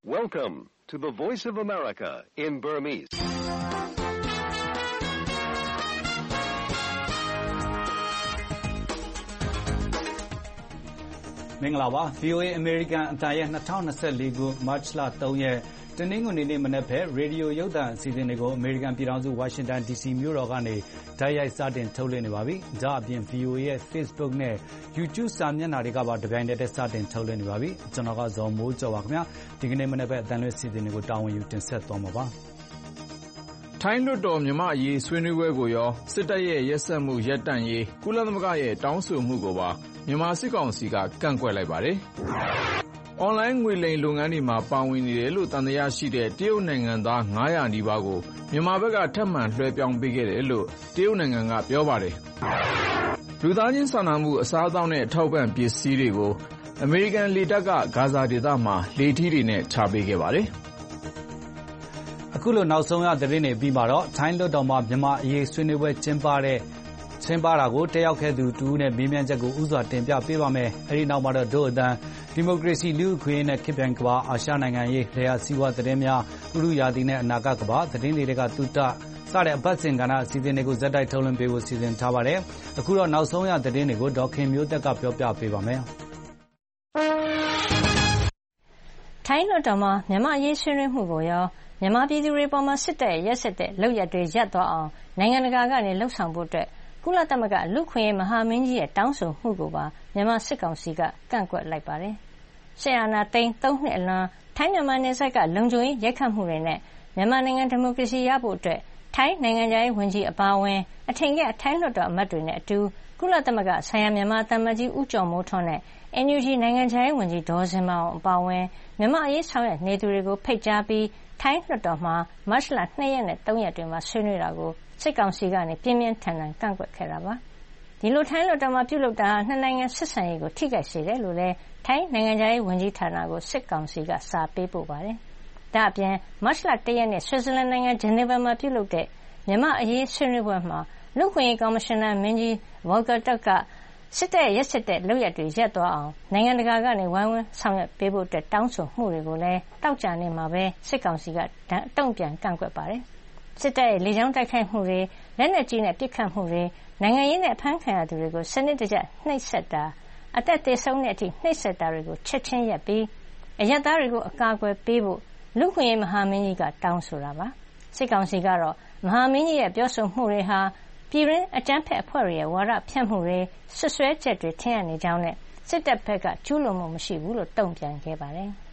Welcome to the Voice of America in Burmese. ။မင်္ဂလာပါ VOA American အတန်ရဲ့2024ခုမတ်လ3ရက်တနင်္ဂနွေနေ့မနက်ဖက်ရေဒီယိုရုပ်သံအစီအစဉ်တွေကို American ပြည်ထောင်စု Washington DC မြို့တော်ကနေတိုက်ရိုက်စတင်ထုတ်လွှင့်နေပါပြီ။ဒါအပြင် VOA ရဲ့ Facebook နဲ့ YouTube စာမျက်နှာတွေကပါတပြိုင်တည်းစတင်ထုတ်လွှင့်နေပါပြီ။ကျွန်တော်ကဇော်မိုးကျော်ပါခင်ဗျာ။ဒီကနေ့မနက်ဖက်အတန်လွှင့်အစီအစဉ်တွေကိုတာဝန်ယူတင်ဆက်သွားမှာပါ။ထိုင်းလွှတ်တော်မြန်မာအရေးဆွေးနွေးပွဲကိုရောစစ်တပ်ရဲ့ရက်စက်မှုရပ်တန့်ရေးကုလသမဂ္ဂရဲ့တောင်းဆိုမှုကိုပါမြန်မာစစ်ကောင်စီကကန့်ကွက်လိုက်ပါတယ်။ အွန်လိုင်းငွေလိမ်လုပ်ငန်းတွေမှာပါဝင်နေတယ်လို့သံသယရှိတဲ့တရုတ်နိုင်ငံသား900နီးပါးကိုမြန်မာဘက်ကထပ်မံလွှဲပြောင်းပေးခဲ့တယ်လို့တရုတ်နိုင်ငံကပြောပါတယ်။လူသားချင်းစာနာမှုအစားအသောက်နဲ့ထောက်ပံ့ပစ္စည်းတွေကိုအမေရိကန်လေတပ်ကဂါဇာဒေသမှာလေထီးတွေနဲ့ချပေးခဲ့ပါတယ်။အခုလိုနောက်ဆုံးရသတင်းတွေပြီးမှာတော့ထိုင်းလွှတ်တော်မှာမြန်မာအရေးဆွေးနွေးပွဲကျင်းပတာကိုတက်ရောက်ခဲ့သူတူနဲ့မေးမြန်းချက်ကိုဥစွာတင်ပြပေးပါမယ်။အဲဒီနောက်မှာတော့ဒို့အတန်ဒီမိုကရေစီလူ့အခွင့်အရေးနဲ့ခေတ်ပြိုင်ကမ္ဘာအာရှနိုင်ငံရေးလျှက်စီးပွားသတင်းများဥရုယာတီနဲ့အနာဂတ်ကမ္ဘာသတင်းတွေကတူတစတဲ့အပတ်စဉ်ကဏ္ဍအစီအစဉ်တွေကိုဇက်တိုက်ထုတ်လွှင့်ပေးဖို့စီစဉ်ထားပါတယ်။အခုတော့နောက်ဆုံးရသတင်းတွေကိုဒေါက်ခင်မျိုးသက်ကပြောပြပေးပါမယ်။ထိုင်းလွှတ်တော်မှာမြန်မာအရေးဆွေးနွေးမှုကိုရောမြန်မာပြည်သူတွေပေါ်မှာစစ်တပ်ရဲ့ရက်စက်တဲ့လုပ်ရပ်တွေရပ်သွားအောင်နိုင်ငံတကာကနေလှုံ့ဆော်ဖို့အတွက်ကုလသမဂ္ဂလူ့အခွင့်အရေးမဟာမင်းကြီးရဲ့တောင်းဆိုမှုကိုပါမြန်မာစစ်ကောင်စီကကန့်ကွက်လိုက်ပါတယ်။စစ်အာဏာသိမ်း3နှစ်အလွန်ထိုင်းမြန်မာနယ်စပ်ကလုံခြုံရေးရိုက်ခတ်မှုတွေနဲ့မြန်မာနိုင်ငံဒီမိုကရေစီရဖို့အတွက်ထိုင်းနိုင်ငံခြားရေးဝန်ကြီးအပါအဝင်အထင်ကရထိုင်းလွှတ်တော်အမတ်တွေနဲ့အတူကုလသမဂ္ဂဆိုင်ရာမြန်မာသံအမတ်ကြီးဦးကျော်မိုးထွန်းနဲ့ NUG နိုင်ငံခြားရေးဝန်ကြီးဒေါ်ဇင်မာအောင်အပါအဝင်မြန်မာအရေးဆောင်ရွက်နေသူတွေကိုဖိတ်ကြားပြီးထိုင်းလွှတ်တော်မှာမတ်လ2ရက်နဲ့3ရက်တွင်ဆွေးနွေးတာကိုစစ်ကောင်စီကပြင်းပြင်းထန်ထန်ကန့်ကွက်ခဲ့တာပါ။ဒီလိုထိုင်းလွှတ်တော်မှာပြုလုပ်တာဟာနှစ်နိုင်ငံဆက်ဆံရေးကိုထိခိုက်စေတယ်လို့လည်းထိုင်းနိုင်ငံခြားရေးဝန်ကြီးဌာနကိုစစ်ကောင်စီကစာပေးပို့ပါတယ်။ဒါ့အပြင်မတ်လ1ရက်နေ့ဆွစ်ဇာလန်နိုင်ငံဂျနီဗာမှာပြုလုပ်တဲ့မြန်မာအရေးဆွေးနွေးပွဲမှာလူ့အခွင့်အရေးကော်မရှင်နာမင်းကြီးဗော်ကာတက် ကစစ်တပ်ရက်စက်တဲ့လုပ်ရပ်တွေရပ်သွားအောင်နိုင်ငံတကာကနေဝိုင်းဝန်းဆောင်ရွက်ပေးဖို့တောင်းဆိုမှုတွေကိုလည်းတောက်ကြနေမှာပဲစစ်ကောင်စီကတုံ့ပြန်ကန့်ကွက်ပါတယ်။စစ်တပ်ရဲ့လေကြောင်းတိုက်ခိုက်မှုတွေလက်နက်ကြီးနဲ့ပစ်ခတ်မှုတွေနိုင်ငံရေးနဲ့အဖမ်းခံရသူတွေကိုစနစ်တကျနှိပ်စက်တာအသက်သေဆုံးတဲ့အထိနှိပ်စက်တာတွေကိုချက်ချင်းရပ်ပြီးအရပ်သားတွေကိုအကာအကွယ်ပေးဖို့လူ့အခွင့်အရေးမဟာမင်းကြီးကတောင်းဆိုတာပါ။စစ်ကောင်စီကတော့မဟာမင်းကြီးရဲ့ပြောဆိုမှုတွေဟာပြည်တွင်းအကြမ်းဖက်အဖွဲ့တွေရဲ့ဝါဒဖြန့်မှုတွေဆွဆွဲချက်တွေထင်ရနေကြောင်းနဲ့စစ်တပ်ဘက်ကကျူးလွန်မှုမရှိဘူးလို့တုံ့ပြန်ခဲ့ပါတယ်။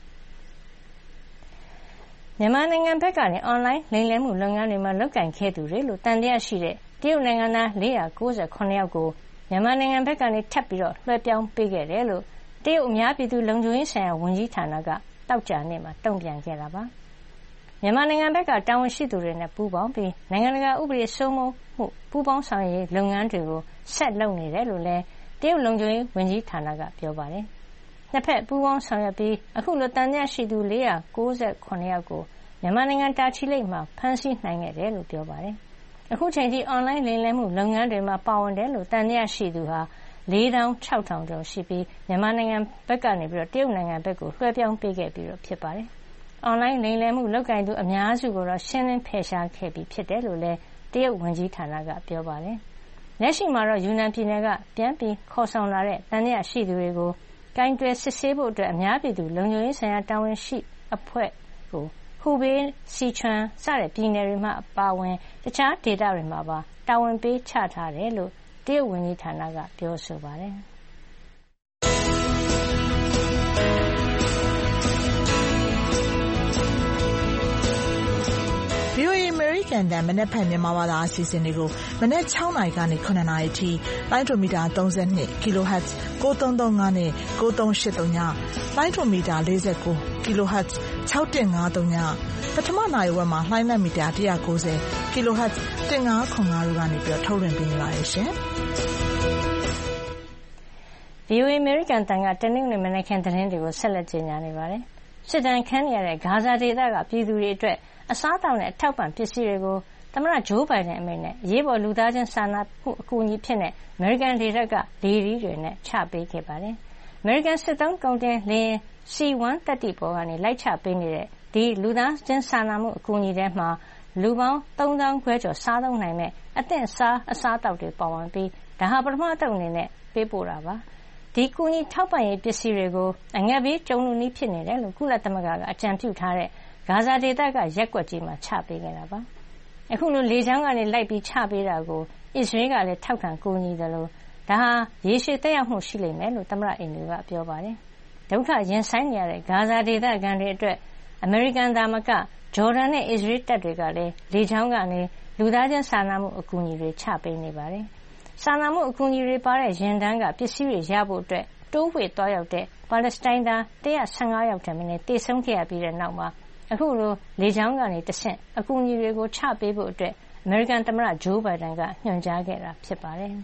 မြန်မာနိုင်ငံဘက်ကနေအွန်လိုင်းလိမ်လည်မှုလုပ်ငန်းတွေမှာလုပ်ကင်ခဲ့သူတွေလို့တန်တရားရှိတဲ့တရုတ်နိုင်ငံသား498ယောက်ကိုမြန်မာနိုင်ငံဘက်ကနေထပ်ပြီးလွှဲပြောင်းပေးခဲ့တယ်လို့တရုတ်အများပြည်သူလုံခြုံရေးဆိုင်ရာဝန်ကြီးဌာနကတောက်ကြနေ့မှာတုံ့ပြန်ခဲ့တာပါ။မြန်မာနိုင်ငံဘက်ကတာဝန်ရှိသူတွေနဲ့ပူးပေါင်းပြီးနိုင်ငံတကာဥပဒေစိုးမိုးမှုပူးပေါင်းဆောင်ရွက်ရေးလုပ်ငန်းတွေကိုဆက်လုပ်နေတယ်လို့လည်းတရုတ်လုံခြုံရေးဝန်ကြီးဌာနကပြောပါတယ်။နှစ်ဖက်ပူးပေါင်းဆောင်ရွက်ပြီးအခုလိုတန်တရားရှိသူ498ယောက်ကိုမြန်မာနိုင်ငံတာချီလိတ်မှာဖမ်းဆီးနိုင်ခဲ့တယ်လို့ပြောပါတယ်။အခုချိန်ထိအွန်လိုင်းလိမ်လည်မှုလုပ်ငန်းတွေမှာပါဝင်တယ်လို့တန်တရားရှိသူဟာ4600ကျော်ရှိပြီးမြန်မာနိုင်ငံဘက်ကနေတရုတ်နိုင်ငံဘက်ကိုလွှဲပြောင်းပေးခဲ့ပြီးဖြစ်ပါတယ်။အွန်လိုင်းလိမ်လည်မှုလုပ်ကိုင်သူအများစုကိုရှင်းလင်းဖယ်ရှားခဲ့ပြီးဖြစ်တယ်လို့လည်းတရုတ်ဝန်ကြီးဌာနကပြောပါတယ်။လက်ရှိမှာတော့ယူနန်ပြည်နယ်ကပြန်ပြီးခေါ်ဆောင်လာတဲ့တန်တရားရှိသူတွေကိုကိုင်တွယ်စစ်ဆေးဖို့အတွက်အများပြည်သူလုံခြုံရေးဆိုင်ရာတာဝန်ရှိအဖွဲ့ကိုဟူဘေးစီချွမ်စတဲ့ပြည်နယ်တွေမှာပါဝင်တခြားဒေသတွေမှာပါတာဝန်ပေးချထားတယ်လို့တရုတ်ဝန်ကြီးဌာနကပြောဆိုပါတယ်။ VOA American တန်မနက်ဖြန်မြန်မာဘာသာအစီအစဉ်တွေကိုမနက်6နာရီကနေ9နာရီအထိလိုင်းဒိုမီတာ32 kHz 9335နဲ့9383ညလိုင်းဒိုမီတာ49 kHz 6153ညပထမနာရီဝက်မှာလှိုင်းလက်မီတာ190 kHz 1505တို့ကနေထုတ်လွှင့်ပေးနေပါတယ်ရှင်။ VOA American တန်ကတနင်္ဂနွေမနက်ခင်းသတင်းတွေကိုဆက်လက်ကြေညာနေပါတယ်။စစ်တမ်းခန်းရတဲ့ဂါဇာဒေသကပြည်သူတွေအတွက်အစားအသောက်နဲ့အထောက်ပံ့ပစ္စည်းတွေကိုသမ္မတဂျိုးဘိုင်ဒန်အမိန့်နဲ့အရေးပေါ်လူသားချင်းစာနာမှုအကူအညီဖြစ်တဲ့အမေရိကန်လေတပ်ကလေထီးတွေနဲ့ချပေးခဲ့ပါတယ်။ American စစ်သုံးကုန်တင်လေယာဉ် C-1 တပ်တိပေါ်ကနေလိုက်ချပေးနေတဲ့ဒီလူသားချင်းစာနာမှုအကူအညီထဲမှာလူပေါင်း3,500ကျော်စားသုံးနိုင်မဲ့အသင့်စားအစားအသောက်တွေပါဝင်ပြီးဒါဟာပထမအသုတ်အနေနဲ့ပေးပို့တာပါဒီကူညီထောက်ပံ့ရေးပစ္စည်းတွေကိုအငတ်ဘေးကြုံလူနည်းဖြစ်နေတယ်လို့ကုလသမဂ္ဂကအကြံပြုထားတဲ့ဂါဇာဒေသကရက်ကွက်ကြီးမှာချပေးခဲ့တာပါအခုလိုလေကြောင်းကနေလိုက်ပြီးချပေးတာကိုအစ္စရေးကလည်းထောက်ခံကူညီတယ်လို့ဒါဟာရေရှည်သက်ရောက်မှုရှိလိမ့်မယ်လို့သမ္မတအိမ်တွေကပြောပါတယ်ဒုက္ခရင်ဆိုင်နေရတဲ့ဂါဇာဒေသခံတွေအတွက်အမေရိကန်သာမကဂျော်ဒန်နဲ့အစ္စရေးတပ်တွေကလည်းလေကြောင်းကနေလူသားချင်းစာနာမှုအကူအညီတွေချပေးနေပါတယ်စာနာမှုအကူအညီတွေပါတဲ့ရင်တန်းကပစ္စည်းတွေရဖို့အတွက်တိုးဝှေ့သွားရောက်တဲ့ပါလက်စတိုင်းသား115ယောက်ထက်မနည်းတေဆုံးခဲ့ရပြီးတဲ့နောက်မှာအခုလိုလေကြောင်းကနေတဆင့်အကူအညီတွေကိုချပေးဖို့အတွက်အမေရိကန်သမ္မတဂျိုးဘိုင်ဒန်ကညွှန်ကြားခဲ့တာဖြစ်ပါတယ်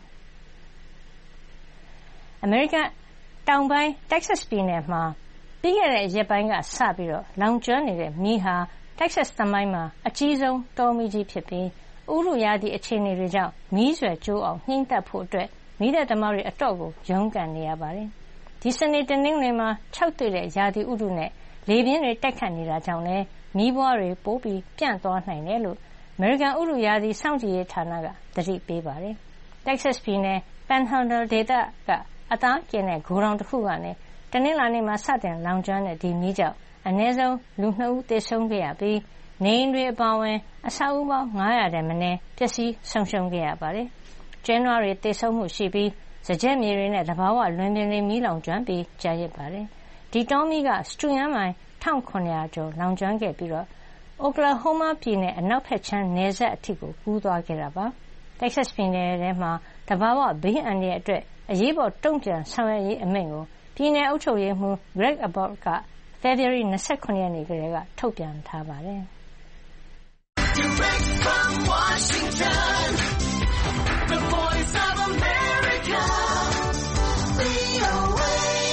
အမေရိကန်တောင်ပိုင်းတက်ဆက်ပြည်နယ်မှာပြီးခဲ့တဲ့ရက်ပိုင်းကစပြီးတော့လောင်ကျွမ်းနေတဲ့မီးဟာတက်ဆက်သမိုင်းမှာအကြီးဆုံးတောမီးကြီးဖြစ်ပြီးဥရုရာသီအခြေအနေတွေကြောင့်မီးဆွယ်ကျိုးအောင်နှိမ့်သက်ဖို့အတွက်မီးသတ်သမားတွေအတော့ကိုရုန်းကန်နေရပါတယ်ဒီစနေတနင်္ဂနွေမှာ6တွေ့တဲ့ရာသီဥတုနဲ့လေပြင်းတွေတိုက်ခတ်နေတာကြောင့်လည်းမီးပွားတွေပိုပြီးပြန့်သွားနိုင်တယ်လို့အမေရိကန်ဥတုရာသီစောင့်ကြည့်ရေးဌာနကသတိပေးပါတယ်တက်ဆက်ပြည်နယ်ပန်ဟန်ဒယ်ဒေသကအသားကျင်တဲ့ဂိုဒေါင်တစ်ခုကနေတနင်္လာနေ့မှာစတင်လောင်ကျွမ်းတဲ့ဒီမီးကြောင့်အနည်းဆုံးလူ2ဦးသေဆုံးခဲ့ရပြီးနေအိမ်တွေအပါအဝင်အဆောက်အဦပေါင်း900တဲ့မနည်းပျက်စီးဆုံးရှုံးခဲ့ရပါတယ်။ကျင်းနွားတွေသေဆုံးမှုရှိပြီးစကြက်မြေတွေနဲ့သဘာဝလွင်ပြင်တွေမီးလောင်ကျွမ်းပြီးကြာရစ်ပါတယ်။ဒီတောမီးကစတူယန်မိုင်1900ကျော်လောင်ကျွမ်းခဲ့ပြီးတော့အိုကလာဟိုးမားပြည်နယ်အနောက်ဘက်ခြမ်းနယ်စပ်အထိကိုကူးသွားခဲ့တာပါ။တက်ဆက်ပြည်နယ်ထဲမှာသဘာဝဘေးအန္တရာယ်အတွက်အရေးပေါ်တုံ့ပြန်ဆောင်ရွက်ရေးအမိန့်ကိုပြည်နယ်အုပ်ချုပ်ရေးမှူး Greg Abbott က February 29 ရက်နေ့ကတည်းကထုတ်ပြန်ထားပါတယ်။ Direct from Washington, the Voice of America, VOA.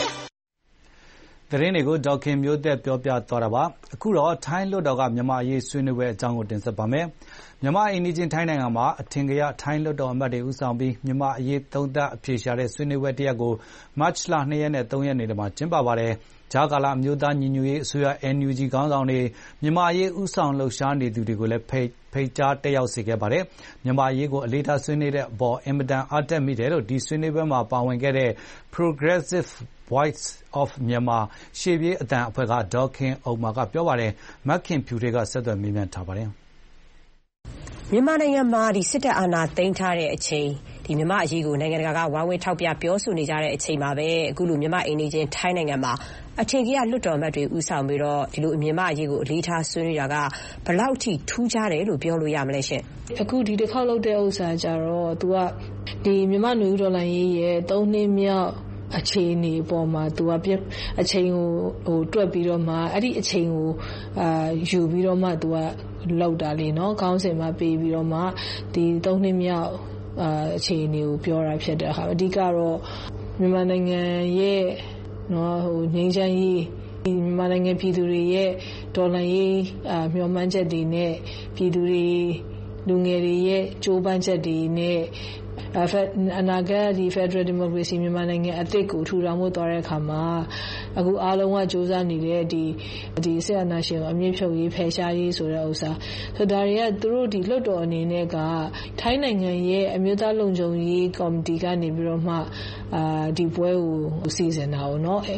သတင်းတွေကိုဒေါက်ခင်မျိုးသက်ပြောပြသွားတာပါ။အခုတော့ထိုင်းလွှတ်တော်ကမြန်မာအရေးဆွေးနွေးပွဲအကြောင်းကိုတင်ဆက်ပါမယ်။မြန်မာအိမ်နီးချင်းထိုင်းနိုင်ငံမှာအထင်ကရထိုင်းလွှတ်တော်အမတ်တွေဦးဆောင်ပြီးမြန်မာအရေးသုံးသပ်အဖြေရှာတဲ့ဆွေးနွေးပွဲတစ်ရပ်ကိုမတ်လ2ရက်နဲ့3ရက်နေ့တွေမှာကျင်းပပါတယ်။ကြားကာလအမျိုးသားညီညွတ်ရေးအစိုးရ NUG ခေါင်းဆောင်တွေမြန်မာအရေးဦးဆောင်လှုပ်ရှားနေသူတွေကိုလည်းဖိတ်ကြားတက်ရောက်စေခဲ့ပါတယ်။မြန်မာအရေးကိုအလေးထားဆွေးနွေးတဲ့အပေါ်အင်မတန်အားတက်မိတယ်လို့ဒီဆွေးနွေးပွဲမှာပါဝင်ခဲ့တဲ့ Progressive Voice of Myanmar ရှေ့ပြေးအသံအဖွဲ့ကဒေါ်ခင်အောင်မာကပြောပါတယ်။မခင်ဖြူတွေကဆက်သွယ်မေးမြန်းထားပါတယ်။မြန်မာနိုင်ငံမှာစစ်တပ်အာဏာသိမ်းထားတဲ့အချိန်မြန်မာအရေးကိုနိုင်ငံတကာကဝိုင်းဝန်းထောက်ပြပြောဆိုနေကြတဲ့အချိန်မှာပဲအခုလိုမြန်မာအိမ်နီးချင်းထိုင်းနိုင်ငံမှာအထင်ကရလွှတ်တော်အမတ်တွေဦးဆောင်ပြီးတော့ဒီလိုမြန်မာအရေးကိုအလေးထားဆွေးနွေးတာကဘယ်လောက်ထိထူးခြားတယ်လို့ပြောလို့ရမလဲရှင်။အခုဒီတစ်ခေါက်လုပ်တဲ့ဥစ္စာကြတော့သူကဒီမြန်မာနွေဦးဒေါ်လာရေးရဲ့3နှစ်မြောက်အခြေအနေပေါ်မှာသူကအချိန်ကိုတွက်ပြီးတော့မှအဲ့ဒီအချိန်ကိုယူပြီးတော့မှသူကလောက်တာလေနော်ခေါင်းစဉ်မှာပေးပြီးတော့မှဒီ3နှစ်မြောက်အခြေအနေကိုပြောတာဖြစ်တဲ့ဟာအဓိကတော့မြန်မာနိုင်ငံရဲ့နော်ငြိမ်းချမ်းရေးမြန်မာနိုင်ငံပြည်သူတွေရဲ့ဒေါ်လာရေးမျှော်မှန်းချက်တွေနဲ့ပြည်သူတွေလူငယ်တွေရဲ့ကြိုးပမ်းချက်တွေနဲ့အနာဂတ်Federal Democracy မြန်မာနိုင်ငံအသစ်ကိုထူထောင်ဖို့သွားတဲ့အခါမှာအခုအားလုံးကစ조사နေတဲ့ဒီဆက်အနာရှင်ကိုအမြင့်ဖြုတ်ရေးဖယ်ရှားရေးဆိုတဲ့ဥစ္စာဆိုဒါတွေကသူတို့ဒီလွှတ်တော်အနေနဲ့ကထိုင်းနိုင်ငံရဲ့အမျိုးသားလုံခြုံရေးကော်မတီကနေပြီးတော့မှဒီပွဲကိုစီစဉ်တာပေါ့နော်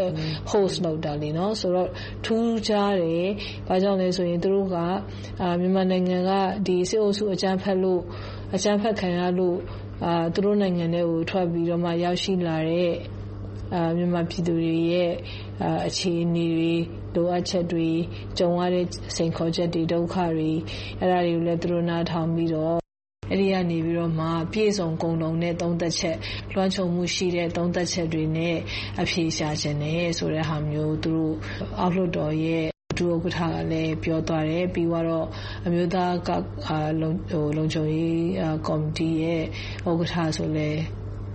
host လုပ်တာလေနော်ဆိုတော့ထူးခြားတယ်ဘာကြောင့်လဲဆိုရင်သူတို့ကမြန်မာနိုင်ငံကဒီစစ်အုပ်စုအကြမ်းဖက်ခံရလို့သူတို့နိုင်ငံတွေကိုထွက်ပြီးတော့မှရောက်ရှိလာတဲ့မြန်မာပြည်သူတွေရဲ့အခြေအနေတွေလိုအပ်ချက်တွေကြုံရတဲ့စိန်ခေါ်ချက်တွေဒုက္ခတွေအဲ့ဒါတွေကိုလည်းသူတို့နားထောင်ပြီးတော့အဲ့ဒီကနေပြီးတော့မှပြည့်စုံကုန်လုံးနဲ့သုံးသက်ချက်လွှမ်းခြုံမှုရှိတဲ့သုံးသက်ချက်တွေနဲ့အဖြေရှာခြင်းနဲ့ဆိုတဲ့ဟာမျိုးသူတို့အောက်လွှတ်တော်ရဲ့ဒုဥက္ကဋ္ဌကလည်းပြောသွားတယ်ပြီးတော့အမျိုးသားလုံခြုံရေးကော်မတီရဲ့ဥက္ကဋ္ဌဆိုလဲ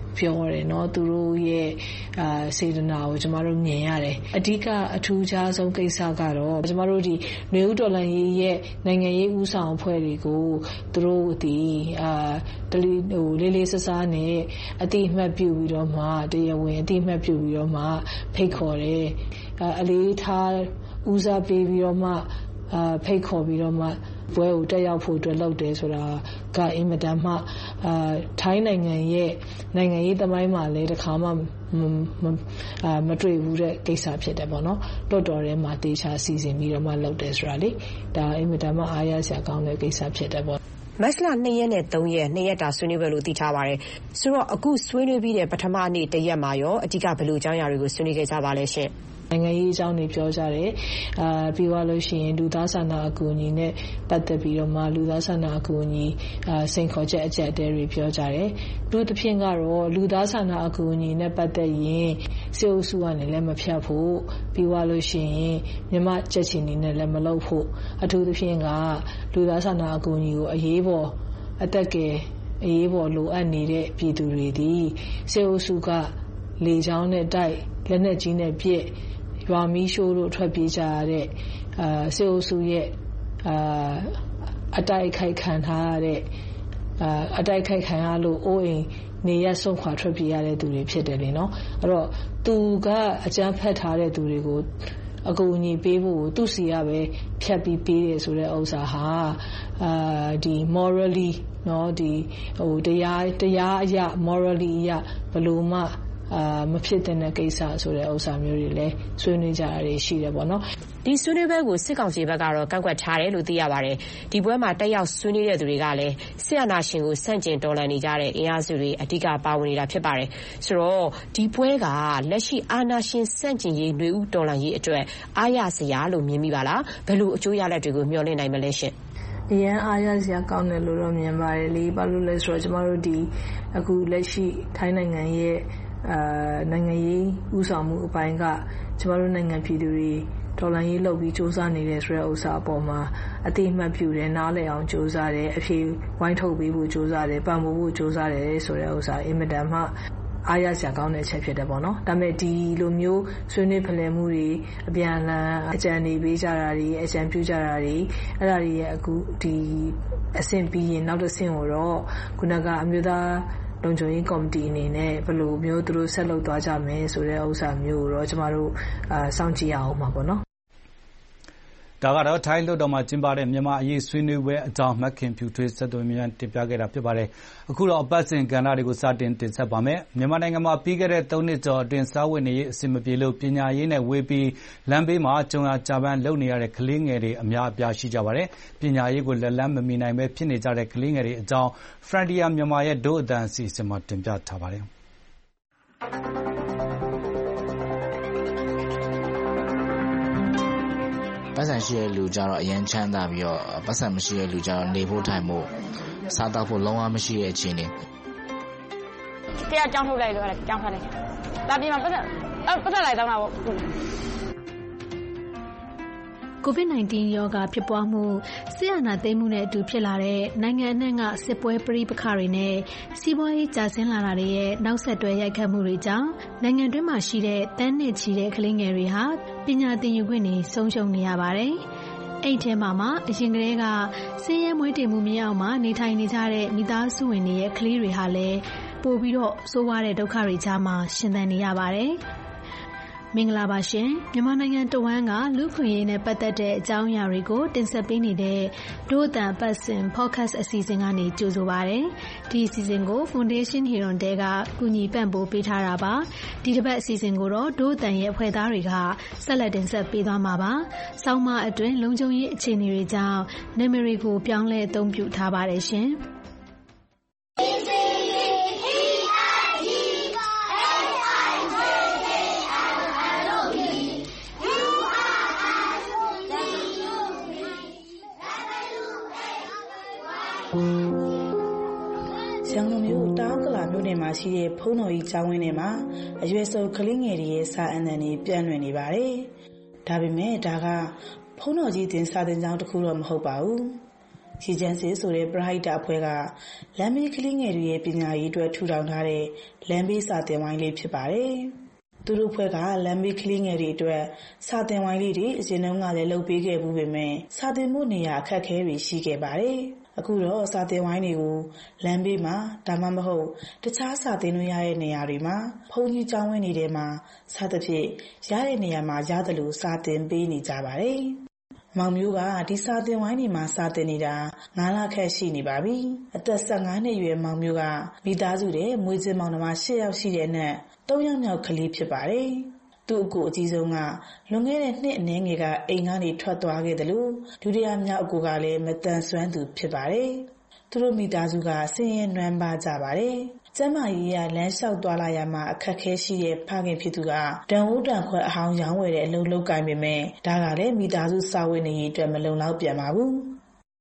ပြောတယ်เนาะသူတို့ရဲ့စေတနာကိုကျမတို့မြင်ရတယ်အဓိကအထူးခြားဆုံးကိစ္စကတော့ကျမတို့ဒီနွေဦးတော်လှန်ရေးရဲ့နိုင်ငံရေးဦးဆောင်အဖွဲ့တွေကိုသူတို့ဒီလေးလေးစားစားနဲ့အတိအမှတ်ပြုပြီးတော့မှတရားဝင်အတိအမှတ်ပြုပြီးတော့မှဖိတ်ခေါ်တယ်အလေးထားဦးစားပေးပြီးတော့မှဖိတ်ခေါ်ပြီးတော့မှပွဲကိုတက်ရောက်ဖို့အတွက်လုပ်တယ်ဆိုတာကအင်မတန်မှထိုင်းနိုင်ငံရဲ့နိုင်ငံရေးသမိုင်းမှာလည်းတစ်ခါမှမတွေ့ဘူးတဲ့ကိစ္စဖြစ်တယ်ပေါ့နော်တော်တော်ထဲမှာတေချာစီစဉ်ပြီးတော့မှလုပ်တယ်ဆိုတာလေဒါအင်မတန်မှအားရစရာကောင်းတဲ့ကိစ္စဖြစ်တယ်ပေါ့မတ်လ2ရက်နဲ့3ရက်2ရက်တာဆွေးနွေးပွဲလို့သိထားပါတယ်ဆိုတော့အခုဆွေးနွေးပြီးတဲ့ပထမနေ့တစ်ရက်မှာရောအဓိကဘယ်လိုအကြောင်းအရာတွေကိုဆွေးနွေးခဲ့ကြပါလဲရှင်နိုင်ငံရေးအကြောင်းတွေပြောကြတယ်ပြီးသွားလို့ရှိရင်လူသားစာနာအကူအညီနဲ့ပတ်သက်ပြီးတော့မှလူသားစာနာအကူအညီစိန်ခေါ်ချက်အကျပ်အတဲတွေပြောကြတယ်သူတစ်ဖြင့်ကတော့လူသားစာနာအကူအညီနဲ့ပတ်သက်ရင်စစ်အုပ်စုကနေလည်းမဖြတ်ဖို့ပြီးသွားလို့ရှိရင်မြန်မာကြက်ချီနေနဲ့လည်းမလုပ်ဖို့အထူးသဖြင့်ကလူသားစာနာအကူအညီကိုအရေးပေါ်အသက်ကယ်အရေးပေါ်လိုအပ်နေတဲ့ပြည်သူတွေဒီစစ်အုပ်စုကလေကြောင်းနဲ့တိုက်လက်နက်ကြီးနဲ့ပစ်ရွာမီးရှို့လို့ထွက်ပြေးကြရတဲ့စစ်အုပ်စုရဲ့အတိုက်ခိုက်ခံထားရတဲ့အတိုက်ခိုက်ခံရလို့အိုးအိမ်နေရဆုံးခွာထွက်ပြေးရတဲ့သူတွေဖြစ်တယ်လေနော်အဲ့တော့သူကအကြမ်းဖက်ထားတဲ့သူတွေကိုအကူအညီပေးဖို့သူစီရပဲဖြတ်ပြီးပေးတယ်ဆိုတဲ့ဥစ္စာဟာဒီ morally เนาะဒီတရားအရ morally အရဘယ်လိုမှမဖြစ်တဲ့ကိစ္စဆိုတဲ့ဥစ္စာမျိုးတွေလည်းဆွေးနွေးကြတာတွေရှိတယ်ပေါ့နော်ဒီဆွေးနွေးပွဲကိုစစ်ကောင်စီဘက်ကတော့ကန့်ကွက်ထားတယ်လို့သိရပါတယ်ဒီပွဲမှာတက်ရောက်ဆွေးနွေးတဲ့သူတွေကလည်းစစ်အာဏာရှင်ကိုဆန့်ကျင်တော်လှန်နေကြတဲ့အင်အားစုတွေအဓိကပါဝင်နေတာဖြစ်ပါတယ်ဆိုတော့ဒီပွဲကလက်ရှိအာဏာရှင်ဆန့်ကျင်ရေးຫນွေဦးတော်လှန်ရေးအတွက်အားရစရာလို့မြင်မိပါလားဘယ်လိုအကျိုးရလဒ်တွေကိုမျှော်လင့်နိုင်မလဲရှင်အရန်အားရစရာကောင်းတယ်လို့တော့မြင်ပါတယ်လေဘာလို့လဲဆိုတော့ကျမတို့ဒီအခုလက်ရှိထိုင်းနိုင်ငံရဲ့နိုင်ငံရေးဦးဆောင်မှုအပိုင်းကကျမတို့နိုင်ငံပြည်သူတွေတော်လှန်ရေးလုပ်ပြီးစ조사နေတဲ့ဆိုတဲ့ဥစ္စာအပေါ်မှာအတိအမှတ်ပြုတယ်နားလည်အောင်စ조사တယ်အဖြေဝိုင်းထုတ်ပေးဖို့စ조사တယ်ပံ့ပိုးဖို့စ조사တယ်ဆိုတဲ့ဥစ္စာအင်မတန်မှအားရစရာကောင်းတဲ့အချက်ဖြစ်တယ်ပေါ့နော်ဒါပေမဲ့ဒီလိုမျိုးဆွေးနွေးဖလှယ်မှုတွေအပြန်အလှန်အကြံတွေပေးကြတာတွေအကြံပြုကြတာတွေအဲ့ဒါတွေရဲ့အခုဒီအဆင့်ပြီးရင်နောက်တစ်ဆင့်ကိုတော့ခုနကအမျိုးသားလုံခြုံရေးကော်မတီအနေနဲ့ဘယ်လိုမျိုးသူတို့ဆက်လုပ်သွားကြမယ်ဆိုတဲ့ဥစ္စာမျိုးကိုတော့ကျမတို့စောင့်ကြည့်ရအောင်ပါပေါ့နော်ဒါကတော့ထိုင်းလွှတ်တော်မှာကျင်းပတဲ့မြန်မာအရေးဆွေးနွေးပွဲအကြောင်းမခင်ဖြူထွေးဆက်သွယ်မြန်တင်ပြခဲ့တာဖြစ်ပါတယ်။အခုတော့အပတ်စဉ်ကဏ္ဍတွေကိုစတင်တင်ဆက်ပါမယ်။မြန်မာနိုင်ငံမှာပြီးခဲ့တဲ့3နှစ်ကျော်အတွင်းစားဝတ်နေရေးအဆင်မပြေလို့ပညာရေးနဲ့ဝေးပြီးလမ်းဘေးမှာကြုံရကြပန်းလုပ်နေရတဲ့ကလေးငယ်တွေအများအပြားရှိကြပါတယ်။ပညာရေးကိုလက်လန်းမမီနိုင်ပဲဖြစ်နေကြတဲ့ကလေးငယ်တွေအကြောင်း Frontier မြန်မာရဲ့ဒို့အတန်အစီအစဉ်မှာတင်ပြထားပါတယ်။ပတ်စံရှိတဲ့လူကြတော့အရန်ချမ်းသာပြီးတော့ပတ်စံမရှိတဲ့လူကြတော့နေဖို့ထိုင်ဖို့စားတော့ဖို့လုံးဝမရှိတဲ့အခြေအနေတရားကြောင်းထုတ်လိုက်လို့အဲ့ဒါကြောင်းထားလိုက်ဒါပြင်မှာပတ်စံလိုက်တောင်းတာပေါ့ COVID-19 ရောဂါဖြစ်ပွားမှုစစ်အာဏာသိမ်းမှုနဲ့အတူဖြစ်လာတဲ့နိုင်ငံအနှံ့ကစစ်ပွဲပဋိပက္ခတွေနဲ့စီးပွားရေးကျဆင်းလာတာတွေရဲ့နောက်ဆက်တွဲရိုက်ခတ်မှုတွေကြောင့်နိုင်ငံတွင်းမှာရှိတဲ့တန်းနဲ့ချီတဲ့ကလေးငယ်တွေဟာပညာသင်ယူခွင့်တွေဆုံးရှုံးနေရပါတယ်။အဲ့ဒီထဲမှာအရင်ကတည်းကဆင်းရဲမွဲတေမှုမြေအောက်မှာနေထိုင်နေကြတဲ့မိသားစုဝင်တွေရဲ့ကလေးတွေဟာလည်းပိုပြီးတော့ဆိုးဝါးတဲ့ဒုက္ခတွေကြားမှာရှင်သန်နေရပါတယ်။မင်္ဂလာပါရှင်မြန်မာနိုင်ငံတဝန်းကလူခွင့်ရေးနဲ့ပတ်သက်တဲ့အကြောင်းအရာတွေကိုတင်ဆက်ပေးနေတဲ့ဒို့အတန်ပတ်စဉ် podcast အစီအစဉ်ကနေကြိုဆိုပါရစေဒီအစီအစဉ်ကို Foundation Heron တဲကကူညီပံ့ပိုးပေးထားတာပါဒီတစ်ပတ်အစီအစဉ်ကိုတော့ဒို့အတန်ရဲ့အဖွဲ့သားတွေကဆက်လက်တင်ဆက်ပေးသွားမှာပါဆောင်းမအတွင်းလုံခြုံရေးအခြေအနေတွေကြောင့်နာမည်တွေကိုပြောင်းလဲအသုံးပြုထားပါတယ်ရှင်ရန်ကုန်မြို့တောင်ကလာမြို့နယ်မှာရှိတဲ့ဘုန်းတော်ကြီးကျောင်းဝင်းထဲမှာအရွယ်စုံကလေးငယ်တွေရဲ့စာအုပ်တွေပြန့်လွင့်နေပါတယ်။ဒါပေမဲ့ဒါကဘုန်းတော်ကြီးတင်စာသင်ကျောင်းတစ်ခုတော့မဟုတ်ပါဘူး။ရေချမ်းစစ်ဆိုတဲ့ပရဟိတအဖွဲ့ကလမ်းဘေးကလေးငယ်တွေရဲ့ပညာရေးအတွက်ထူထောင်ထားတဲ့လမ်းဘေးစာသင်ဝိုင်းလေးဖြစ်ပါတယ်။သူတို့အဖွဲ့ကလမ်းဘေးကလေးငယ်တွေအတွက်စာသင်ဝိုင်းလေးတွေအရင်တုန်းကလည်းလုပ်ပေးခဲ့မှုပေမဲ့စာသင်မှုနေရာအခက်အခဲတွေရှိခဲ့ပါတယ်။အခုတော့စာသင်ဝိုင်းတွေကိုလမ်းဘေးမှာဒါမှမဟုတ်တခြားစာသင်လို့ရတဲ့နေရာတွေမှာဘုန်းကြီးကျောင်းဝင်းတွေမှာစသဖြင့်ရတဲ့နေရာမှာရတယ်လို့စာသင်ပေးနေကြပါတယ်။မောင်မျိုးကဒီစာသင်ဝိုင်းတွေမှာစာသင်နေတာ9လခန့်ရှိနေပါပြီ။အသက်15နှစ်အရွယ်မောင်မျိုးကမိသားစုတဲ့မွေးချင်းမောင်နှမ10ယောက်ရှိတဲ့အနက်3ယောက်မြောက်ကလေးဖြစ်ပါတယ်။သူ့အကိုအကြီးဆုံးကလွန်ခဲ့တဲ့နှစ်အနည်းငယ်ကအိမ်ကနေထွက်သွားခဲ့တယ်လို့ဒုတိယမြောက်အကိုကလည်းမတန်ဆွမ်းသူဖြစ်ပါတယ်။သူတို့မိသားစုကဆင်းရဲနွမ်းပါကြပါတယ်။ကျမကြီးကလမ်းလျှောက်သွားလာရမှာအခက်ခဲရှိတဲ့ဖခင်ဖြစ်သူကတန်ဦးတန်ခွက်အဟောင်းရောင်းဝယ်တဲ့အလုပ်လုပ်ကိုင်ပေမဲ့ဒါကလည်းမိသားစုစာဝတ်နေရေးအတွက်မလုံလောက်ပြန်ပါဘူး။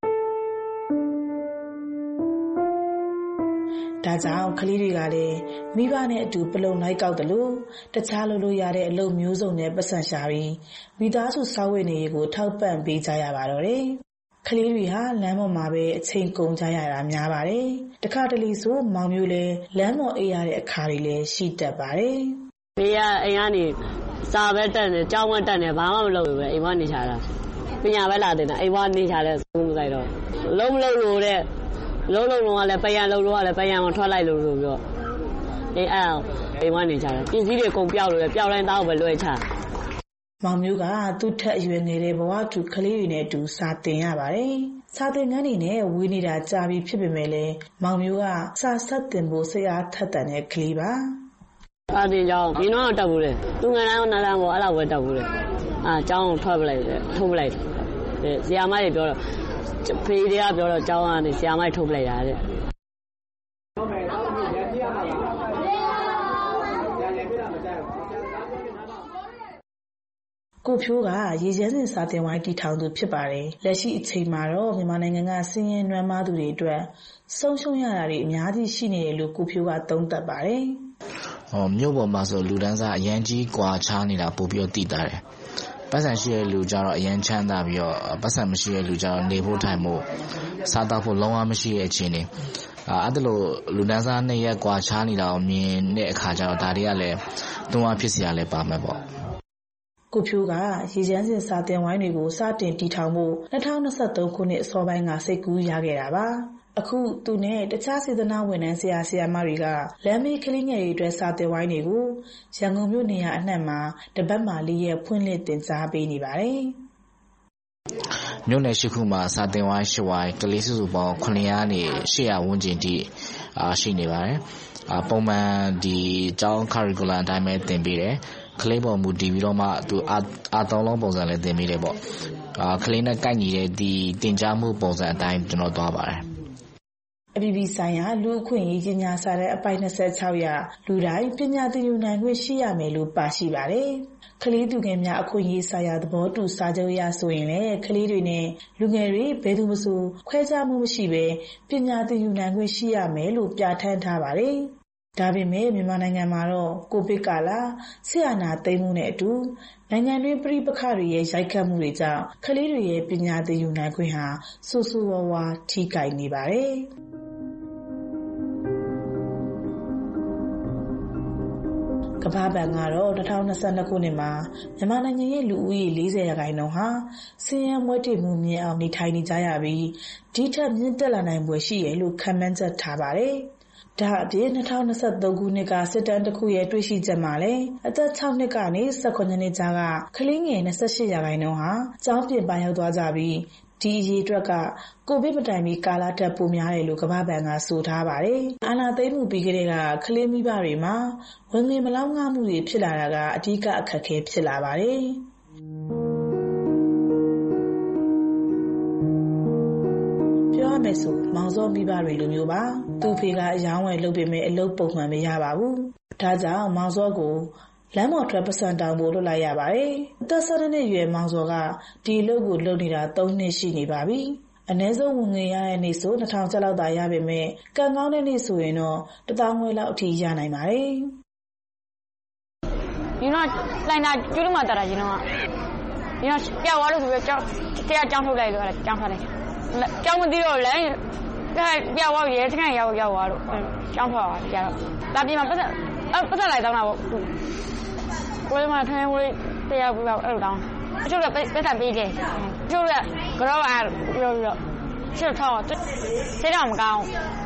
ဒါကြောင့်ကလေးတွေကလည်းမိဘနဲ့အတူပလုံလိုက်ကောက်တယ်လို့တခြားလုပ်လို့ရတဲ့အလုပ်မျိုးစုံနဲ့ပတ်စံရှာပြီးမိသားစုစာဝတ်နေရေးကိုထောက်ပံ့ပေးကြရပါတော့တယ်။ကလေးတွေဟာလမ်းပေါ်မှာပဲအချိန်ကုန်ကြရတာများပါတယ်။တခါတလေဆိုမောင်မျိုးလည်းလမ်းပေါ်အေးရတဲ့အခါတွေလည်းရှိတတ်ပါတယ်။ဘေးကအိမ်ကနေစာပဲတက်နေကြောင်းဝတ်တက်နေဘာမှမလုပ်ဘူးပဲအိမ်ကနေချတာ။ပညာပဲလာတင်တာအိမ်ကနေချတဲ့စိုးမဆိုင်တော့လုံးမလုံးလို့တဲ့လုံးလုံးလုံးကလည်းပယံလုံးလုံးကလည်းပယံကိုထွက်လိုက်လို့ဆိုပြီးတော့အိမ်ကနေချတာပစ္စည်းတွေကုန်ပြောက်လို့ပြောက်တိုင်းသားကိုပဲလွှဲချမောင်မျိုးကသူ့ထက်အရွယ်ငယ်တဲ့ဘဝတူကလေးတွေနဲ့အတူစာသင်ရပါတယ်။စာသင်ခန်းတွေနဲ့ဝေးနေတာကြာပြီဖြစ်ပေမဲ့လည်းမောင်မျိုးကစာဆက်သင်ဖို့စိတ်အားထက်သန်တဲ့ကလေးပါ။စာသင်ကြောင်းဒီတော့တက်ဘူးလေ။သူငယ်တိုင်းနားတန်းပေါ်အဲ့လိုပဲတက်ဘူးလေ။ကျောင်းကိုထွက်ပလိုက်တယ်ထုတ်ပလိုက်တယ်။ဆရာမတွေပြောတော့ဖေးတွေကပြောတော့ကျောင်းကနေဆရာမတွေထုတ်ပလိုက်တာတဲ့။ကိုဖြိုးကရေချမ်းစင်စာသင်ဝိုင်းတည်ထောင်သူဖြစ်ပါတယ်။လက်ရှိအချိန်မှာတော့မြန်မာနိုင်ငံကဆင်းရဲနွမ်းပါးသူတွေအတွက်ဆုံးရှုံးရတာတွေအများကြီးရှိနေတယ်လို့ကိုဖြိုးကသုံးသပ်ပါတယ်။မြို့ပေါ်မှာဆိုလူတန်းစားအရန်ကြီးကွာခြားနေတာပို့ပြီးတော့တည်တာတယ်။ပတ်စံရှိတဲ့လူကြတော့အရန်ချမ်းသာပြီးတော့ပတ်စံမရှိတဲ့လူကြတော့နေဖို့ထိုင်ဖို့စားတော့ဖို့လုံးဝမရှိတဲ့အခြေအနေအဲ့ဒါလို့လူတန်းစားနှစ်ရက်ကွာခြားနေတာကိုမြင်တဲ့အခါကျတော့ဒါတွေကလည်းတွန်းအားဖြစ်စရာလည်းပါမယ်ပေါ့ကိုဖြိုးကရေချမ်းစင်စာသင်ဝိုင်းတွေကိုစတင်တည်ထောင်ဖို့2023ခုနှစ်အစောပိုင်းကစိတ်ကူးရခဲ့တာပါအခုသူနဲ့တခြားစေတနာဝန်ထမ်းဆရာဆရာမတွေကလမ်းမေးကလေးငယ်တွေအတွက်စာသင်ဝိုင်းတွေကိုရန်ကုန်မြို့နေရာအနှံ့မှာတပတ်မှ4ရက်ဖွင့်လှစ်တင်ကြားပေးနေပါတယ်မြို့နယ်ရှိခုမှာစာသင်ဝိုင်း8ဝိုင်းကလေးစုစုပေါင်း900ကနေ800ဝန်းကျင်ထိရှိနေပါတယ်ပုံမှန်ဒီကျောင်း curriculum အတိုင်းပဲသင်ပေးတယ်ကလေးပေါ်မူတည်ပြီးတော့မှသူအာသုံးလုံးပုံစံလည်းသင်ပေးတယ်ပေါ့ကလေးနဲ့ကိုက်ညီတဲ့ဒီတင်ကြားမှုပုံစံအတိုင်းကျွန်တော်သွားပါတယ်အပြည်ပြည်ဆိုင်ရာလူအခွင့်အရေးကြီးညာစာတဲ့အပိုင်26ရာလူတိုင်းပညာသင်ယူနိုင်ခွင့်ရှိရမယ်လို့ပါရှိပါတယ်ကလေးသူငယ်များအခွင့်အရေးဆိုင်ရာသဘောတူစာချုပ်အရဆိုရင်လည်းကလေးတွေနဲ့လူငယ်တွေဘယ်သူမှခွဲခြားမှုမရှိဘဲပညာသင်ယူနိုင်ခွင့်ရှိရမယ်လို့ပြဋ္ဌာန်းထားပါတယ်ဒါပေမဲ့မြန်မာနိုင်ငံမှာတော့ကိုဗစ်ကာလဆရာနာသိမ်းမှုနဲ့အတူနိုင်ငံတွင်းပြည်ပခါတွေရဲ့ရိုက်ခတ်မှုတွေကြောင့်ကလေးတွေရဲ့ပညာသင်ယူနိုင်ခွင့်ဟာဆိုးဆိုးဝါးဝါးထိခိုက်နေပါတယ်ကမ္ဘာ့ဘဏ်ကတော့2022ခုနှစ်မှာမြန်မာနိုင်ငံရဲ့လူဦးရေ40%ဟာဆင်းရဲမွဲတေမှုမြင့်အောင်နေထိုင်နေကြရပြီးဒီထက်မြင့်တက်လာနိုင်ဖွယ်ရှိတယ်လို့ခန့်မှန်းချက်ထားပါတယ်။ဒါအပြင်2023ခုနှစ်ကစစ်တမ်းတစ်ခုရဲ့တွေ့ရှိချက်မှာလည်းအသက်6နှစ်ကနေ18နှစ်ကြားကကလေးငယ်28%ဟာကျောင်းပြင်ပရောက်သွားကြပြီးဒီအရေးအတွက်ကကိုဗစ်မတိုင်မီကာလထက်ပိုများတယ်လို့ကမ္ဘာ့ဘဏ်ကဆိုထားပါတယ်။အာဏာသိမ်းမှုပြီးကတည်းကကလေးမိဘတွေမှာဝင်ငွေမလောက်ငှမှုတွေဖြစ်လာတာကအဓိကအခက်အခဲဖြစ်လာပါတယ်။ပြောရမယ်ဆိုမောင်စောမိဘတွေလိုမျိုးပါ။သူ့ဖေကအယောင်းဝယ်လုပ်ပေမဲ့အလုပ်ပုံမှန်မရပါဘူး။ဒါကြောင့်မောင်စောကိုလမ်းပေါ်ထွက်ပစံတောင်ဖို့လုပ်လိုက်ရပါတယ်။အသက်12နှစ်အရွယ်မောင်စောကဒီအလုပ်ကိုလုပ်နေတာ3နှစ်ရှိနေပါပြီ။အနည်းဆုံးဝင်ငွေရတဲ့နေ့ဆို2000ကျပ်လောက်သာရပေမဲ့ကံကောင်းတဲ့နေ့ဆိုရင်တော့1000ဝယ်လောက်အထိရနိုင်ပါတယ်။ဒီတော့လိုင်းတာကျွတ်မှတာတာဒီတော့ပြသွားလို့ဆိုပြီးတော့တရားကြောင်းထုတ်လိုက်လို့ကျောင်းထားလိုက်ကျောင်းမသိတော့လဲပြောက်သွားရဲတခါရောက်သွားလို့ကျောင်းထွက်သွားကြတော့ဒါပြင်မှာပတ်သက်လိုက်တောင်းတာပေါ့ကိုယ်မှထိုင်ဝေးတရားပြီးတော့အဲ့လိုတောင်းအချို့ကပတ်သက်ပေးတယ်အချို့ကကတော့အားပြောပြီးတော့ရှင်းထောင်းစိတ်တော့မကောင်း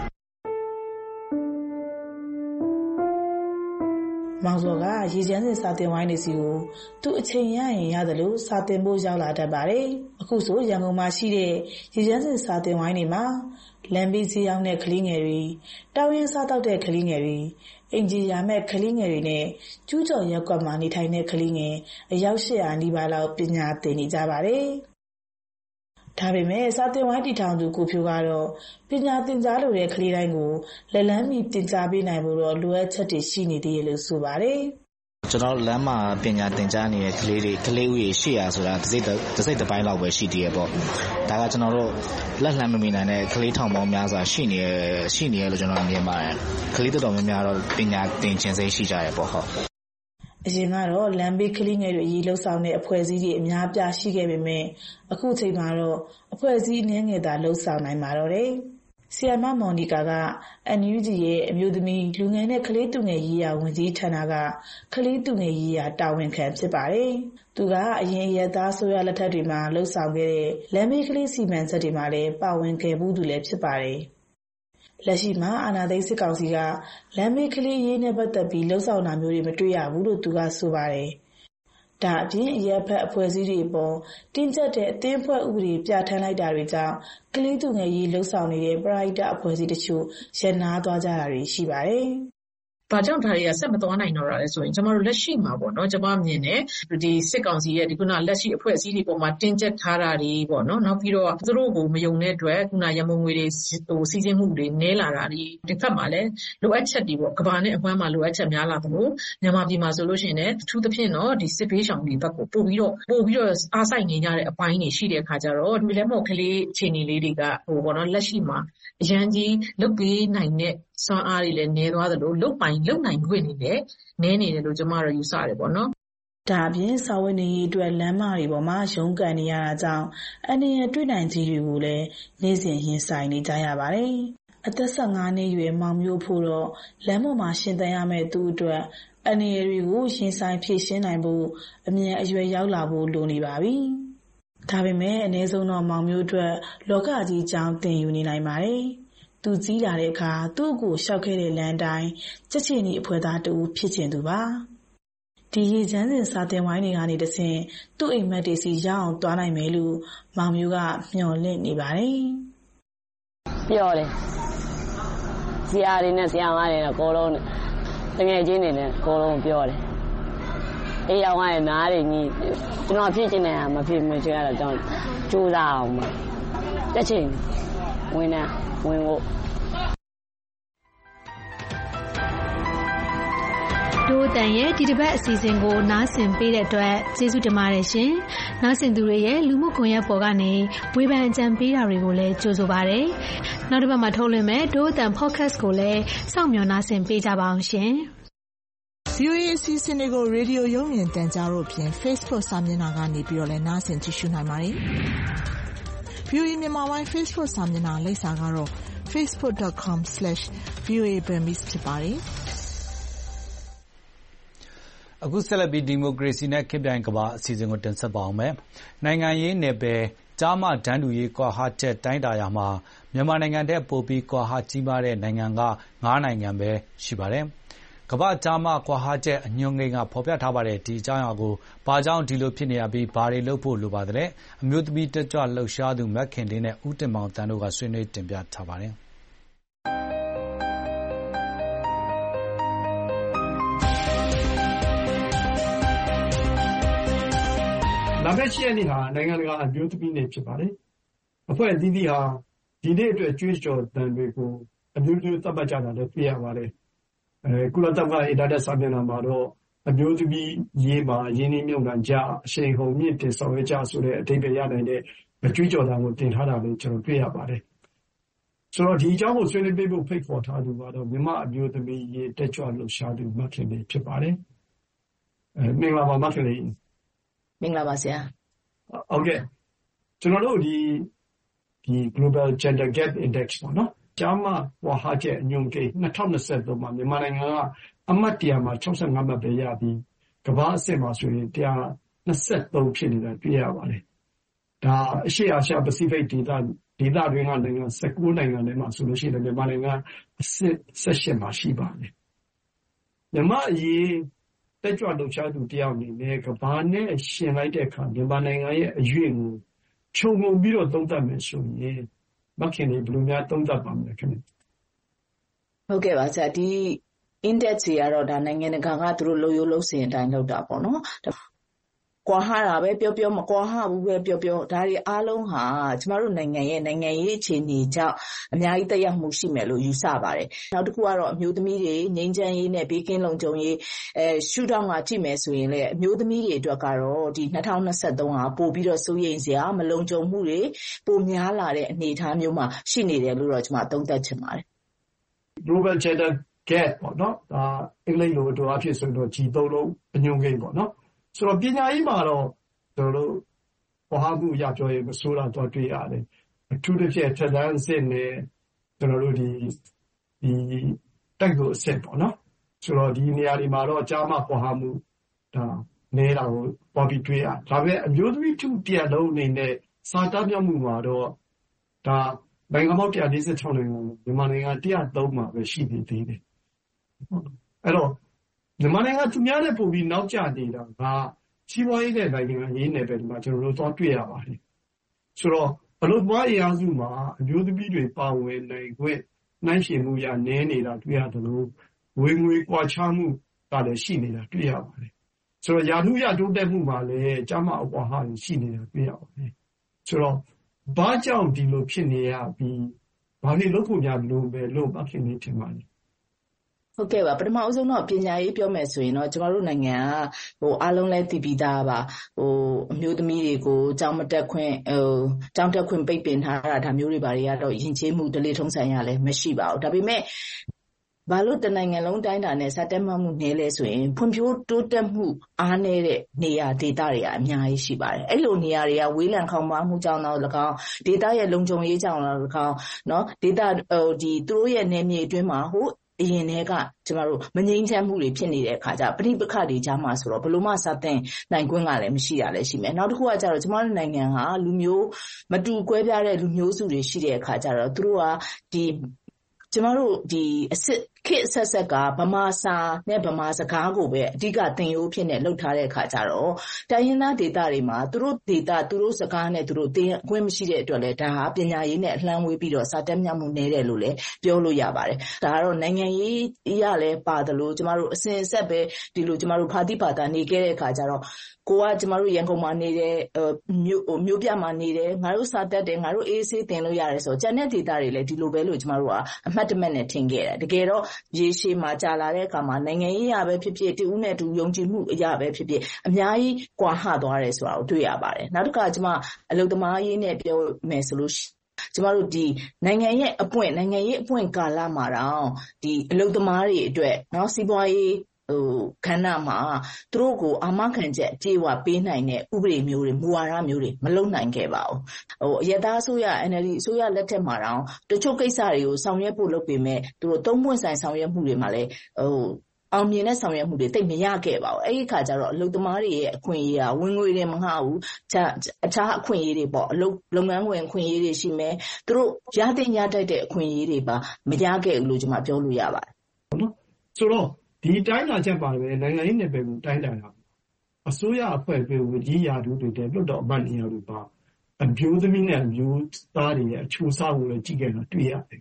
မောင်စောကရေချမ်းစင်စာတင်ဝိုင်းနေစီကိုသူအချိန်ရရင်ရတယ်လို့စာတင်ဖို့ရောက်လာတတ်ပါတယ်အခုဆိုရန်ကုန်မှာရှိတဲ့ရေချမ်းစင်စာတင်ဝိုင်းတွေမှာလမ်းဘေးဈေးရောက်တဲ့ကလေးငယ်တွေတောင်ရင်စားတောက်တဲ့ကလေးငယ်တွေအင်ဂျီယာမဲ့ကလေးငယ်တွေနဲ့ကျူးကျော်ရက်ကွက်မှာနေထိုင်တဲ့ကလေးငယ်အယောက်800နီးပါးလောက်ပညာသင်နေကြပါတယ်ဒါပေမဲ့စာတင်ဝိုင်းတည်ထောင်သူကိုဖြိုးကတော့ပညာသင်ကြားလိုတဲ့ကလေးတိုင်းကိုလက်လန်းမီသင်ကြားပေးနိုင်ဖို့တော့လိုအပ်ချက်တွေရှိနေသေးတယ်လို့ဆိုပါတယ်ကျွန်တော်လမ်းမှာပညာသင်ကြားနေတဲ့ကလေးဦးရေ800ဆိုတာတစ်စိတ်တစ်ပိုင်းလောက်ပဲရှိသေးရပေါ့ဒါကကျွန်တော်တို့လက်လှမ်းမမီနိုင်တဲ့ကလေးထောင်ပေါင်းများစွာရှိနေရလို့ကျွန်တော်မြင်ပါတယ်ကလေးတော်များများတော့ပညာသင်ခြင်းစိတ်ရှိကြရပေါ့ဟုတ်အရင်ကတော့လမ်းဘေးကလေးငယ်တွေအရေးလှုပ်ဆောင်တဲ့အဖွဲ့အစည်းတွေအများပြားရှိခဲ့ပေမဲ့အခုချိန်မှာတော့အဖွဲ့အစည်းအနည်းငယ်သာလှုပ်ဆောင်နိုင်မှာတော့တယ်ဆီယမမော်နီကာက NUG ရဲ့အမျိုးသမီးလူငယ်နဲ့ကလေးသူငယ်ရေးရာဝန်ကြီးဌာနကကလေးသူငယ်ရေးရာတာဝန်ခံဖြစ်ပါတယ်။သူကအရင်ရသားဆိုရလက်ထက်တွေမှာလှုပ်ဆောင်ခဲ့တဲ့လမ်းဘေးကလေးစီမံချက်တွေမှာလည်းပါဝင်ခဲ့မှုသူလည်းဖြစ်ပါတယ်။လက်ရှိမှာအာဏာသိမ်းစစ်ကောင်စီကလမ်းဘေးကလေးရေးနဲ့ပတ်သက်ပြီးလှုပ်ဆောင်တာမျိုးတွေမတွေ့ရဘူးလို့သူကဆိုပါတယ်။ဒါအပြင်ရပ်ဖက်အဖွဲ့အစည်းတွေပေါ်တင်းကျပ်တဲ့အသင်းအဖွဲ့ဥပဒေပြဋ္ဌာန်းလိုက်တာတွေကြောင့်ကလေးသူငယ်ရေးလှုပ်ဆောင်နေတဲ့ပရိဟိတအဖွဲ့အစည်းတချို့ရပ်နားသွားကြတာတွေရှိပါတယ်။ဘာကြောင့်ဒါတွေကဆက်မသွားနိုင်တော့တာလဲဆိုရင်ကျမတို့လက်ရှိမှာပေါ့နော်ကျမမြင်တယ်ဒီစစ်ကောင်စီရဲ့ဒီခုနလက်ရှိအဖွဲ့အစည်းတွေပေါ်မှာတင်းကျပ်ထားတာတွေပေါ့နော်နောက်ပြီးတော့သူတို့ကိုမယုံတဲ့အတွက်ခုနရမုံငွေတွေစီစဉ်မှုတွေနည်းလာတာတွေဒီဖက်မှာလည်းလိုအပ်ချက်တွေပေါ့ကဘာနဲ့အဝမ်းမှာလိုအပ်ချက်များလာသလိုမြန်မာပြည်မှာဆိုလို့ရှိရင်လည်းအထူးသဖြင့်တော့ဒီစစ်ပေးရှောင်တွေဘက်ကိုပို့ပြီးတော့အားစိုက်နေကြတဲ့အပိုင်းတွေရှိတဲ့အခါကျတော့ဒီလည်းမဟုတ်ကလေးအခြေအနေလေးတွေကပေါ့နော်လက်ရှိမှာအရန်ကြီးလုတ်ပေးနိုင်တဲ့စွမ်းအားတွေလည်းနည်းသွားသလိုလုတ်နိုင်ခွင့်တွေလည်းနည်းနေတယ်လို့ကျမတို့ယူဆတယ်ပေါ့နော်။ဒါအပြင်စာဝတ်နေရေးအတွက်လမ်းမတွေပေါ်မှာရုန်းကန်နေရတာကြောင့်အနေနဲ့တွေ့နိုင်ခြင်းတွေကိုလည်းနေ့စဉ်ရင်ဆိုင်နေကြရပါတယ်။အသက်15နှစ်အရွယ်မောင်မျိုးဖို့တော့လမ်းပေါ်မှာရှင်သန်ရမယ့်သူအတွက်အနေတွေကိုရင်ဆိုင်ဖြည့်ရှင်းနိုင်ဖို့အမြင်အရွယ်ရောက်လာဖို့လိုနေပါပြီ။ဒါပေမဲ့အနည်းဆုံးတော့မောင်မျိုးအတွက်လောကကြီးအကြောင်းသင်ယူနေနိုင်ပါတယ်။သူကြီးလာတဲ့အခါသူ့ကိုရှောက်ခဲ့တဲ့လမ်းတိုင်းချက်ချင်းဒီအဖွဲ့သားတူဖြစ်ချင်သူပါဒီရေချမ်းစင်စာတင်ဝိုင်းတွေကနေတဆင့်သူ့အိမ်မက်တွေစီရောက်အောင်သွားနိုင်မယ်လို့မောင်မျိုးကမျှော်လင့်နေပါတယ်ပြောတယ်ဆရာတွေနဲ့ဆရာမတွေနဲ့ကိုလုံးတကယ်ချင်းတွေနဲ့ကိုလုံးပြောတယ်အေးရောက်ရင်နားတွေညီကျွန်တော်ဖြစ်ချင်တယ်မဖြစ်မချင်ရတော့ကျွန်တော်ကြိုးစားအောင်ပါချက်ချင်းဝင်ဖို့ဒို့တန်ရဲ့ဒီတစ်ပတ်အစီအစဉ်ကိုနားဆင်ပေးတဲ့အတွက်ကျေးဇူးတင်ပါတယ်ရှင်။နားဆင်သူတွေရဲ့လူမှုကွန်ရက်ပေါ်ကနေဝေဖန်အကြံပေးတာတွေကိုလည်းကြိုဆိုပါရစေ။နောက်တစ်ပတ်မှာထုတ်လွှင့်မယ့်ဒို့တန် podcast ကိုလည်းစောင့်မျှော်နားဆင်ပေးကြပါအောင်ရှင်။ VOA အစီအစဉ်တွေကိုရေဒီယိုရုံမြင်သံကြားတို့ဖြင့် Facebook စာမျက်နှာကနေပြီးတော့လည်းနားဆင်ကြည့်ရှုနိုင်ပါတယ်။ VOA မြန်မာပိုင်း Facebook စာမျက်နှာလိပ်စာကတော့ facebook.com/voaburmese ဖြစ်ပါတယ်။အခုဆက်လက်ပြီးဒီမိုကရေစီနဲ့ခေတ်ပြိုင်ကမ္ဘာအစီအစဉ်ကိုတင်ဆက်ပါအောင်မယ်။နိုင်ငံရေးနယ်ပယ်ကျားမတန်းတူရေးကွာဟချက်တိုင်းတာရာမှာမြန်မာနိုင်ငံတဲ့ပိုပြီးကွာဟကြီးမားတဲ့နိုင်ငံက9နိုင်ငံပဲရှိပါတယ်။ကမ္ဘာကျားမကွာဟချက်အညွှန်းကိန်းကဖော်ပြထားပါတယ်ဒီအကြောင်းအရာကိုဘာကြောင့်ဒီလိုဖြစ်နေရပြီးဘာတွေလုပ်ဖို့လိုပါသလဲအမျိုးသမီးတက်ကြွလှုပ်ရှားသူမက်ခင်လေးနဲ့ဦးတင်မောင်တန်းတို့ကဆွေးနွေးတင်ပြထားပါတယ်လာမယ့်7ရက်နေ့ဟာနိုင်ငံတကာအမျိုးသမီးနေ့ဖြစ်ပါတယ်။အဖွဲ့အသီးသီးဟာဒီနေ့အတွက်ကြွေးကြော်သံတွေကိုအမျိုးမျိုးသတ်မှတ်ကြတာလည်းသိရပါတယ်။ကုလသမဂ္ဂအင်တာနက်စာမျက်နှာမှာတော့အမျိုးသမီးရေးမှာရင်းနှီးမြှုပ်နှံကြအရှိန်ဟုန်မြင့်တင်ဆောင်ရွက်ကြဆိုတဲ့အဓိပ္ပာယ်ရနိုင်တဲ့ကြွေးကြော်သံကိုတင်ထားတာလည်းကျွန်တော်တွေ့ရပါတယ်။ဆိုတော့ဒီအကြောင်းကိုဆွေးနွေးပေးဖို့ဖိတ်ခေါ်ထားသူကတော့မြန်မာအမျိုးသမီးရေးတက်ကြွလှုပ်ရှားသူမခင်လေးဖြစ်ပါတယ်။မင်္ဂလာပါမခင်လေးမင်္ဂလာပါဆရာဟုတ်ကဲ့ကျွန်တော်တို့ဒီ Global Gender Gap Index ပေါ့နော်ကျားမဝါဟချက်အညွန့်ကိန်း2023မှာမြန်မာနိုင်ငံကအမှတ်100မှာ65မှတ်ပဲရပြီးကမ္ဘာအဆင့်မှာဆိုရင်123ဖြစ်နေတာတွေ့ရပါတယ်ဒါအရှေ့အာရှပစိဖိတ်ဒေသတွင်းကနိုင်ငံ19နိုင်ငံထဲမှာဆိုလို့ရှိရင်မြန်မာနိုင်ငံအဆင့်18မှာရှိပါတယ်မြန်မာအရေးတက်ကြွလှုပ်ရှားသူတယောက်အနေနဲ့ကမ္ဘာနဲ့ရှင်လိုက်တဲ့အခါမြန်မာနိုင်ငံရဲ့အရွေ့ကိုခြုံငုံပြီးတော့သုံးသပ်မယ်ဆိုရင်မခင်လေးဘယ်လိုများသုံးသပ်ပါမလဲခင်ဗျဟုတ်ကဲ့ပါဆရာဒီ index တွေကတော့ဒါနိုင်ငံတကာကသူတို့လုပ်ရိုးလုပ်စဉ်အတိုင်းလုပ်တာပေါ့နော်ကွာဟတာပဲပြောမကွာဟဘူးပဲပြောဒါတွေအားလုံးဟာကျမတို့နိုင်ငံရဲ့နိုင်ငံရေးအခြေအနေကြောင့်အများကြီးသက်ရောက်မှုရှိမယ်လို့ယူဆပါတယ်နောက်တစ်ခုကတော့အမျိုးသမီးတွေငြိမ်းချမ်းရေးနဲ့ဘေးကင်းလုံခြုံရေးရှုထောင့်ကကြည့်မယ်ဆိုရင်လည်းအမျိုးသမီးတွေအတွက်ကတော့ဒီ2023ဟာပို့ပြီးတော့စိုးရိမ်စရာမလုံခြုံမှုတွေပိုများလာတဲ့အနေအထားမျိုးမှာရှိနေတယ်လို့တော့ကျမသုံးသပ်ချင်ပါတယ် Global Gender Gap ပေါ့နော်ဒါအင်္ဂလိပ်လိုအတူအဖြစ်ဆိုတော့ G3 လုံးအညွှန်းကိန်းပေါ့နော်ဆိုတော့ပညာရေးမှာတော့ကျွန်တော်တို့ဝါဟမှုရပြောရင်မဆိုးတာတော့တွေ့ရတယ်အထူးသဖြင့်ထက်သန်စစ်နဲ့ကျွန်တော်တို့ဒီတိုက်ကိုအစစ်ပေါ့နော်ဆိုတော့ဒီနေရာတွေမှာတော့ကြားမှဝါဟမှုဒါနေတာကိုပေါ်ပြီးတွေ့ရဒါပေမဲ့အမျိုးသမီးထုတရက်လုံးအနေနဲ့စာတတ်မြောက်မှုမှာတော့ဒါနိုင်ငံပေါင်း146နိုင်ငံမြန်မာနိုင်ငံ103မှာပဲရှိနေသေးတယ်အဲ့တော့မြန်မာနိုင်ငံသူများနဲ့ပုံပြီးနောက်ကျနေတာကစီးပွားရေးနဲ့နိုင်ငံရေးနယ်ပယ်ဒီမှာကျွန်တော်တို့သွားတွေ့ရပါတယ်ဆိုတော့အလုပ်သမားအင်အားစုမှာအမျိုးသမီးတွေပါဝင်နိုင်ခွင့်နှိုင်းယှဉ်မှုရနည်းနေတာတွေ့ရတယ်လို့ဝင်ငွေကွာခြားမှုကလည်းရှိနေတာတွေ့ရပါတယ်ဆိုတော့ယာထုရတိုးတက်မှုမှာလည်းကျမအကွာဟရှိနေတာတွေ့ရပါတယ်ဆိုတော့ဘာကြောင့်ဒီလိုဖြစ်နေရပြီးဘာလို့လုပ်ဖို့များလို့ပဲလို့မခင်နေထင်ပါလဲဟုတ်ကဲ့ပါပထမအဆုံးတော့ပညာရေးပြောမယ်ဆိုရင်တော့ကျမတို့နိုင်ငံကအားလုံးလဲသိပြီးသားပါအမျိုးသမီးတွေကိုကျောင်းမတက်ခွင့်ကျောင်းတက်ခွင့်ပိတ်ပင်ထားတာဒါမျိုးတွေဘာတွေကတော့ယဉ်ကျေးမှုဓလေ့ထုံးစံရလဲမရှိပါဘူးဒါပေမဲ့ဘာလို့တနိုင်ငံလုံးတိုင်းတာနဲ့စတက်မှမှုနည်းလဲဆိုရင်ဖွံ့ဖြိုးတိုးတက်မှုအားနည်းတဲ့နေရာဒေသတွေကအများကြီးရှိပါတယ်အဲ့လိုနေရာတွေကဝေးလံခေါင်ပါမှုကြောင့်တော့၎င်းဒေသရဲ့လုံခြုံရေးကြောင့်တော့၎င်းเนาะဒေသဒီသူတို့ရဲ့နယ်မြေအတွင်းမှာအရင်တည်းကကျမတို့မငြိမ်းချမ်းမှုတွေဖြစ်နေတဲ့အခါကျပဋိပက္ခတွေကြားမှာဆိုတော့ဘလို့မှစတဲ့နိုင်ခွင့်ကလည်းမရှိတာလည်းရှိမယ်နောက်တစ်ခုကကျတော့ကျမတို့နိုင်ငံဟာလူမျိုးမတူကွဲပြားတဲ့လူမျိုးစုတွေရှိတဲ့အခါကျတော့သူတို့ကဒီကျမတို့ဒီအစစ်ခေတ်ဆက်ဆက်ကဗမာစာနဲ့ဗမာစကားကိုပဲအဓိကသင်ရိုးဖြစ်နေလှုပ်ထားတဲ့အခါကျတော့တိုင်းရင်းသားဒေသတွေမှာသူတို့ဒေသသူတို့စကားနဲ့သူတို့သင်အခွင့်မရှိတဲ့အတွက်လည်းဒါဟာပညာရေးနဲ့အလှမ်းဝေးပြီးတော့စာတတ်မြောက်မှုနည်းတယ်လို့လည်းပြောလို့ရပါတယ်ဒါကတော့နိုင်ငံရေးရလည်းပါတယ်လို့ကျမတို့အစဉ်အဆက်ပဲဒီလိုကျမတို့ဖာတိပါတာနေခဲ့တဲ့အခါကျတော့ကိုကကျမတို့ရန်ကုန်မှာနေတဲ့မြို့ပြမှာနေတယ်ငါတို့စာတတ်တယ်ငါတို့အေးဆေးသင်လို့ရတယ်ဆိုတော့ကျန်တဲ့ဒေသတွေလည်းဒီလိုပဲလို့ကျမတို့ကအမှတ်တမဲ့နဲ့ထင်ခဲ့တယ်တကယ်တော့ရေရှည်မှာကြာလာတဲ့အခါမှာနိုင်ငံရေးရပဲဖြစ်ဖြစ်တူဦးနဲ့တူယုံကြည်မှုအရာပဲဖြစ်ဖြစ်အများကြီးကွာဟသွားတယ်ဆိုတာကိုတွေ့ရပါတယ်နောက်တစ်ခါကျမအလုပ်သမားရေးနဲ့ပြောမယ်ဆိုလို့ကျမတို့ဒီနိုင်ငံရေးအပွင့်ကာလမှာတော့ဒီအလုပ်သမားတွေအတွက်เนาะစီးပွားရေးခန္ဓာမှာသူတို့ကိုအာမခံချက်အကျေဝပေးနိုင်တဲ့ဥပဒေမျိုးတွေမူဝါဒမျိုးတွေမလုပ်နိုင်ခဲ့ပါဘူးအရသာအစိုးရ NLD အစိုးရလက်ထက်မှာတော့တချို့ကိစ္စတွေကိုဆောင်ရွက်ဖို့လုပ်ပေမဲ့သူတို့သုံးပွင့်ဆိုင်ဆောင်ရွက်မှုတွေမှာလည်းအောင်မြင်တဲ့ဆောင်ရွက်မှုတွေတိတ်မရခဲ့ပါဘူးအဲ့ဒီခါကျတော့အလုပ်သမားတွေရဲ့အခွင့်အရေးကဝင်ငွေတွေမငှဘူးအခြားအခွင့်အရေးတွေပေါ့လုပ်ငန်းခွင်အခွင့်အရေးတွေရှိမယ်သူတို့ရတဲ့ညတိုက်တဲ့အခွင့်အရေးတွေပါမရခဲ့ဘူးလို့ကျွန်မပြောလို့ရပါတယ်ဆိုတော့ဒီတိုင်းလာချက်ပါပဲနိုင်ငံရေးနယ်ပယ်ကိုတိုင်းတာတာအစိုးရအဖွဲ့အစည်းဝန်ကြီးရာထူးတွေတဲ့လွတ်တော်အမတ်နေရာတွေပါအမျိုးသမီးနဲ့အမျိုးသားတွေရဲ့အချိုးအစားကိုလည်းကြည့်ခဲ့တာတွေ့ရတယ်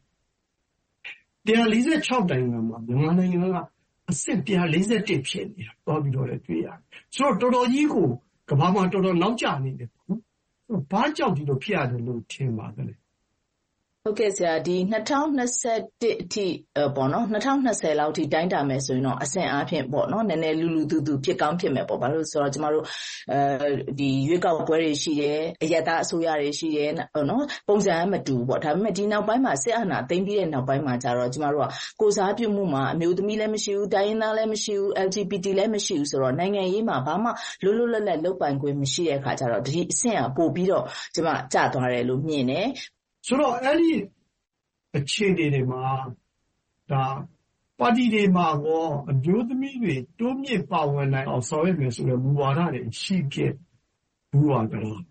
146နိုင်ငံမှာမြန်မာနိုင်ငံကအဆင့်141ဖြစ်နေတာတော့ပြီးတော့လည်းတွေ့ရတယ်ဆိုတော့တော်တော်ကြီးကိုကမ္ဘာမှာတော်တော်နောက်ကျနေတယ်ပေါ့နော်ဘာကြောင့်ဒီလိုဖြစ်ရတယ်လို့ထင်ပါတယ်ဟုတ်ကဲ့ဆရာဒီ2021အထိပေါ့နော်2020လောက်အထိတိုင်းတာမယ်ဆိုရင်တော့အဆင့်အားဖြင့်ပေါ့နော်နည်းနည်းလူသူဖြစ်ကောင်းဖြစ်မယ်ပေါ့ဘာလို့ဆိုတော့ကျမတို့ဒီရွေးကောက်ပွဲတွေရှိတယ်အယက်သားအစိုးရတွေရှိတယ်နော်ပုံစံမတူပေါ့ဒါပေမဲ့ဒီနောက်ပိုင်းမှာစစ်အာဏာသိမ်းပြီးတဲ့နောက်ပိုင်းမှာကျတော့ကျမတို့ကကိုစားပြုမှုမှာအမျိုးသမီးလည်းမရှိဘူးတိုင်းရင်းသားလည်းမရှိဘူး LGBT လည်းမရှိဘူးဆိုတော့နိုင်ငံရေးမှာဘာမှလွတ်လပ်လုပ်ပိုင်ခွင့်မရှိတဲ့အခါကျတော့ဒီအဆင့်ကပို့ပြီးတော့ကျမကျသွားတယ်လို့မြင်တယ်ဆိုတော့အဲ့ဒီအခြေအနေတွေမှာဒါပါတီတွေမှာကောအမျိုးသမီးတွေတိုးမြင့်ပါဝင်နိုင်အောင်ဆောင်ရွက်မယ်ဆိုတဲ့မူဝါဒတွေရှိခဲ့ဘူးပါကြတော့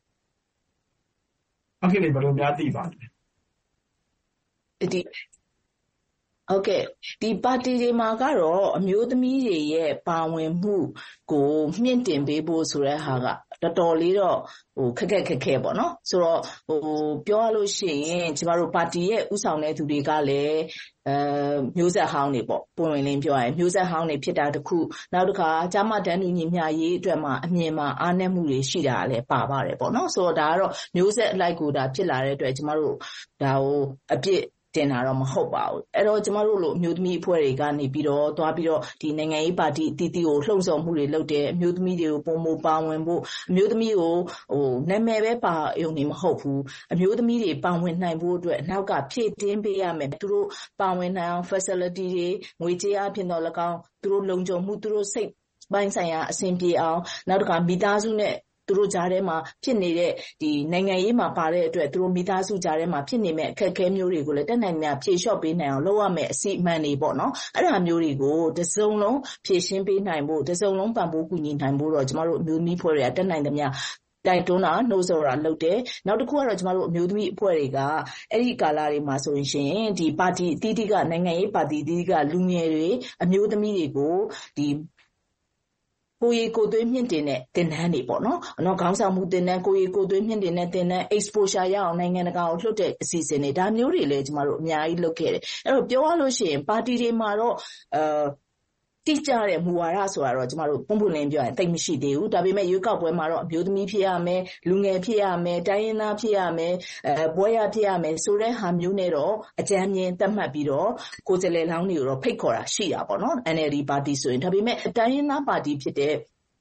အခုလည်းဘယ်လိုများသိပါလဲဟုတ်ကဲ့ဒီပါတီတွေမှာကတော့အမျိုးသမီးတွေရဲ့ပါဝင်မှုကိုမြင့်တင်ပေးဖို့ဆိုတဲ့ဟာကတော်တော်လေးတော့ခက်ခဲပေါ့နော်ဆိုတော့ပြောရလို့ရှိရင်ကျမတို့ပါတီရဲ့ဥဆောင်တဲ့သူတွေကလည်းမျိုးဆက်ဟောင်းတွေပေါ့ပုံဝင်လင်းပြောရရင်မျိုးဆက်ဟောင်းတွေဖြစ်တာတခုနောက်တစ်ခါကျမတန်းတူညီမျှရေးအတွက်မှာအမြင်မှာအားနည်းမှုတွေရှိတာလည်းပါပါတယ်ပေါ့နော်ဆိုတော့ဒါကတော့မျိုးဆက်အလိုက်ကိုဒါဖြစ်လာတဲ့အတွက်ကျမတို့ဒါကိုအပြစ်တင်တာတော့မဟုတ်ပါဘူးအဲ့တော့ကျမတို့လိုအမျိုးသမီးအဖွဲ့တွေကနေပြီးတော့သွားပြီးတော့ဒီနိုင်ငံရေးပါတီအသီးသီးကိုလှုံ့ဆော်မှုတွေလုပ်တယ်အမျိုးသမီးတွေကိုပုံမပါဝင်ဖို့အမျိုးသမီးကိုနာမည်ပဲပါရုံနဲ့မဟုတ်ဘူးအမျိုးသမီးတွေပါဝင်နိုင်ဖို့အတွက်နောက်ကဖြည့်တင်းပေးရမယ်သူတို့ပါဝင်နိုင်အောင် facility တွေငွေကြေးအပြင်တော့၎င်းသူတို့လုံခြုံမှုသူတို့စိတ်ပိုင်းဆိုင်ရာအဆင်ပြေအောင်နောက်တစ်ခါမိသားစုနဲ့သူတို့ကြားထဲမှာဖြစ်နေတဲ့ဒီနိုင်ငံရေးမှာပါတဲ့အတွက်သူတို့မိသားစုကြားထဲမှာဖြစ်နေမဲ့အခက်အခဲမျိုးတွေကိုလည်းတက်နိုင်များဖြေလျှော့ပေးနိုင်အောင်လုပ်ရမယ်အစီအမံတွေပေါ့နော်အဲ့ဒါမျိုးတွေကိုတစ်စုံလုံးဖြည့်ရှင်းပေးနိုင်ဖို့တစ်စုံလုံးပံ့ပိုးကူညီနိုင်ဖို့တော့ကျမတို့အမျိုးသမီးဖွဲ့တွေကတက်နိုင်သမျှတိုက်တွန်းတာနှိုးဆော်တာလုပ်တယ်နောက်တစ်ခုကတော့ကျမတို့အမျိုးသမီးအဖွဲ့တွေကအဲ့ဒီကာလတွေမှာဆိုရင်ဒီပါတီအသီးသီးကနိုင်ငံရေးပါတီအသီးသီးကလူငယ်တွေအမျိုးသမီးတွေကိုဒီကိုရီကိုသွေးမြင့်တင်တဲ့တင်နန်းတွေပေါ့နော်။ခေါင်းဆောင်မှုတင်နန်းကိုရီကိုသွေးမြင့်တင်တဲ့တင်နန်း exposure ရအောင်နိုင်ငံတကာကိုလွှတ်တဲ့အစီအစဉ်တွေဒါမျိုးတွေလည်းကျမတို့အများကြီးလုပ်ခဲ့တယ်။အဲ့တော့ပြောရလို့ရှိရင်ပါတီတွေမှာတော့တိကျတဲ့မူဝါဒဆိုတာတော့ကျမတို့ပုံပွင့်လင်းပြောရင်တိတ်မရှိသေးဘူး။ဒါပေမဲ့ရွေးကောက်ပွဲမှာတော့အမျိုးသမီးဖြစ်ရမယ်၊လူငယ်ဖြစ်ရမယ်၊တိုင်းရင်းသားဖြစ်ရမယ်၊ဘွဲရဖြစ်ရမယ်ဆိုတဲ့ဟာမျိုးနဲ့တော့အကြမ်းမြင်သတ်မှတ်ပြီးတော့ကိုယ်စားလှယ်လောင်းတွေကိုတော့ဖိတ်ခေါ်တာရှိတာပေါ့နော် NLD ပါတီဆိုရင်ဒါပေမဲ့တိုင်းရင်းသားပါတီဖြစ်တဲ့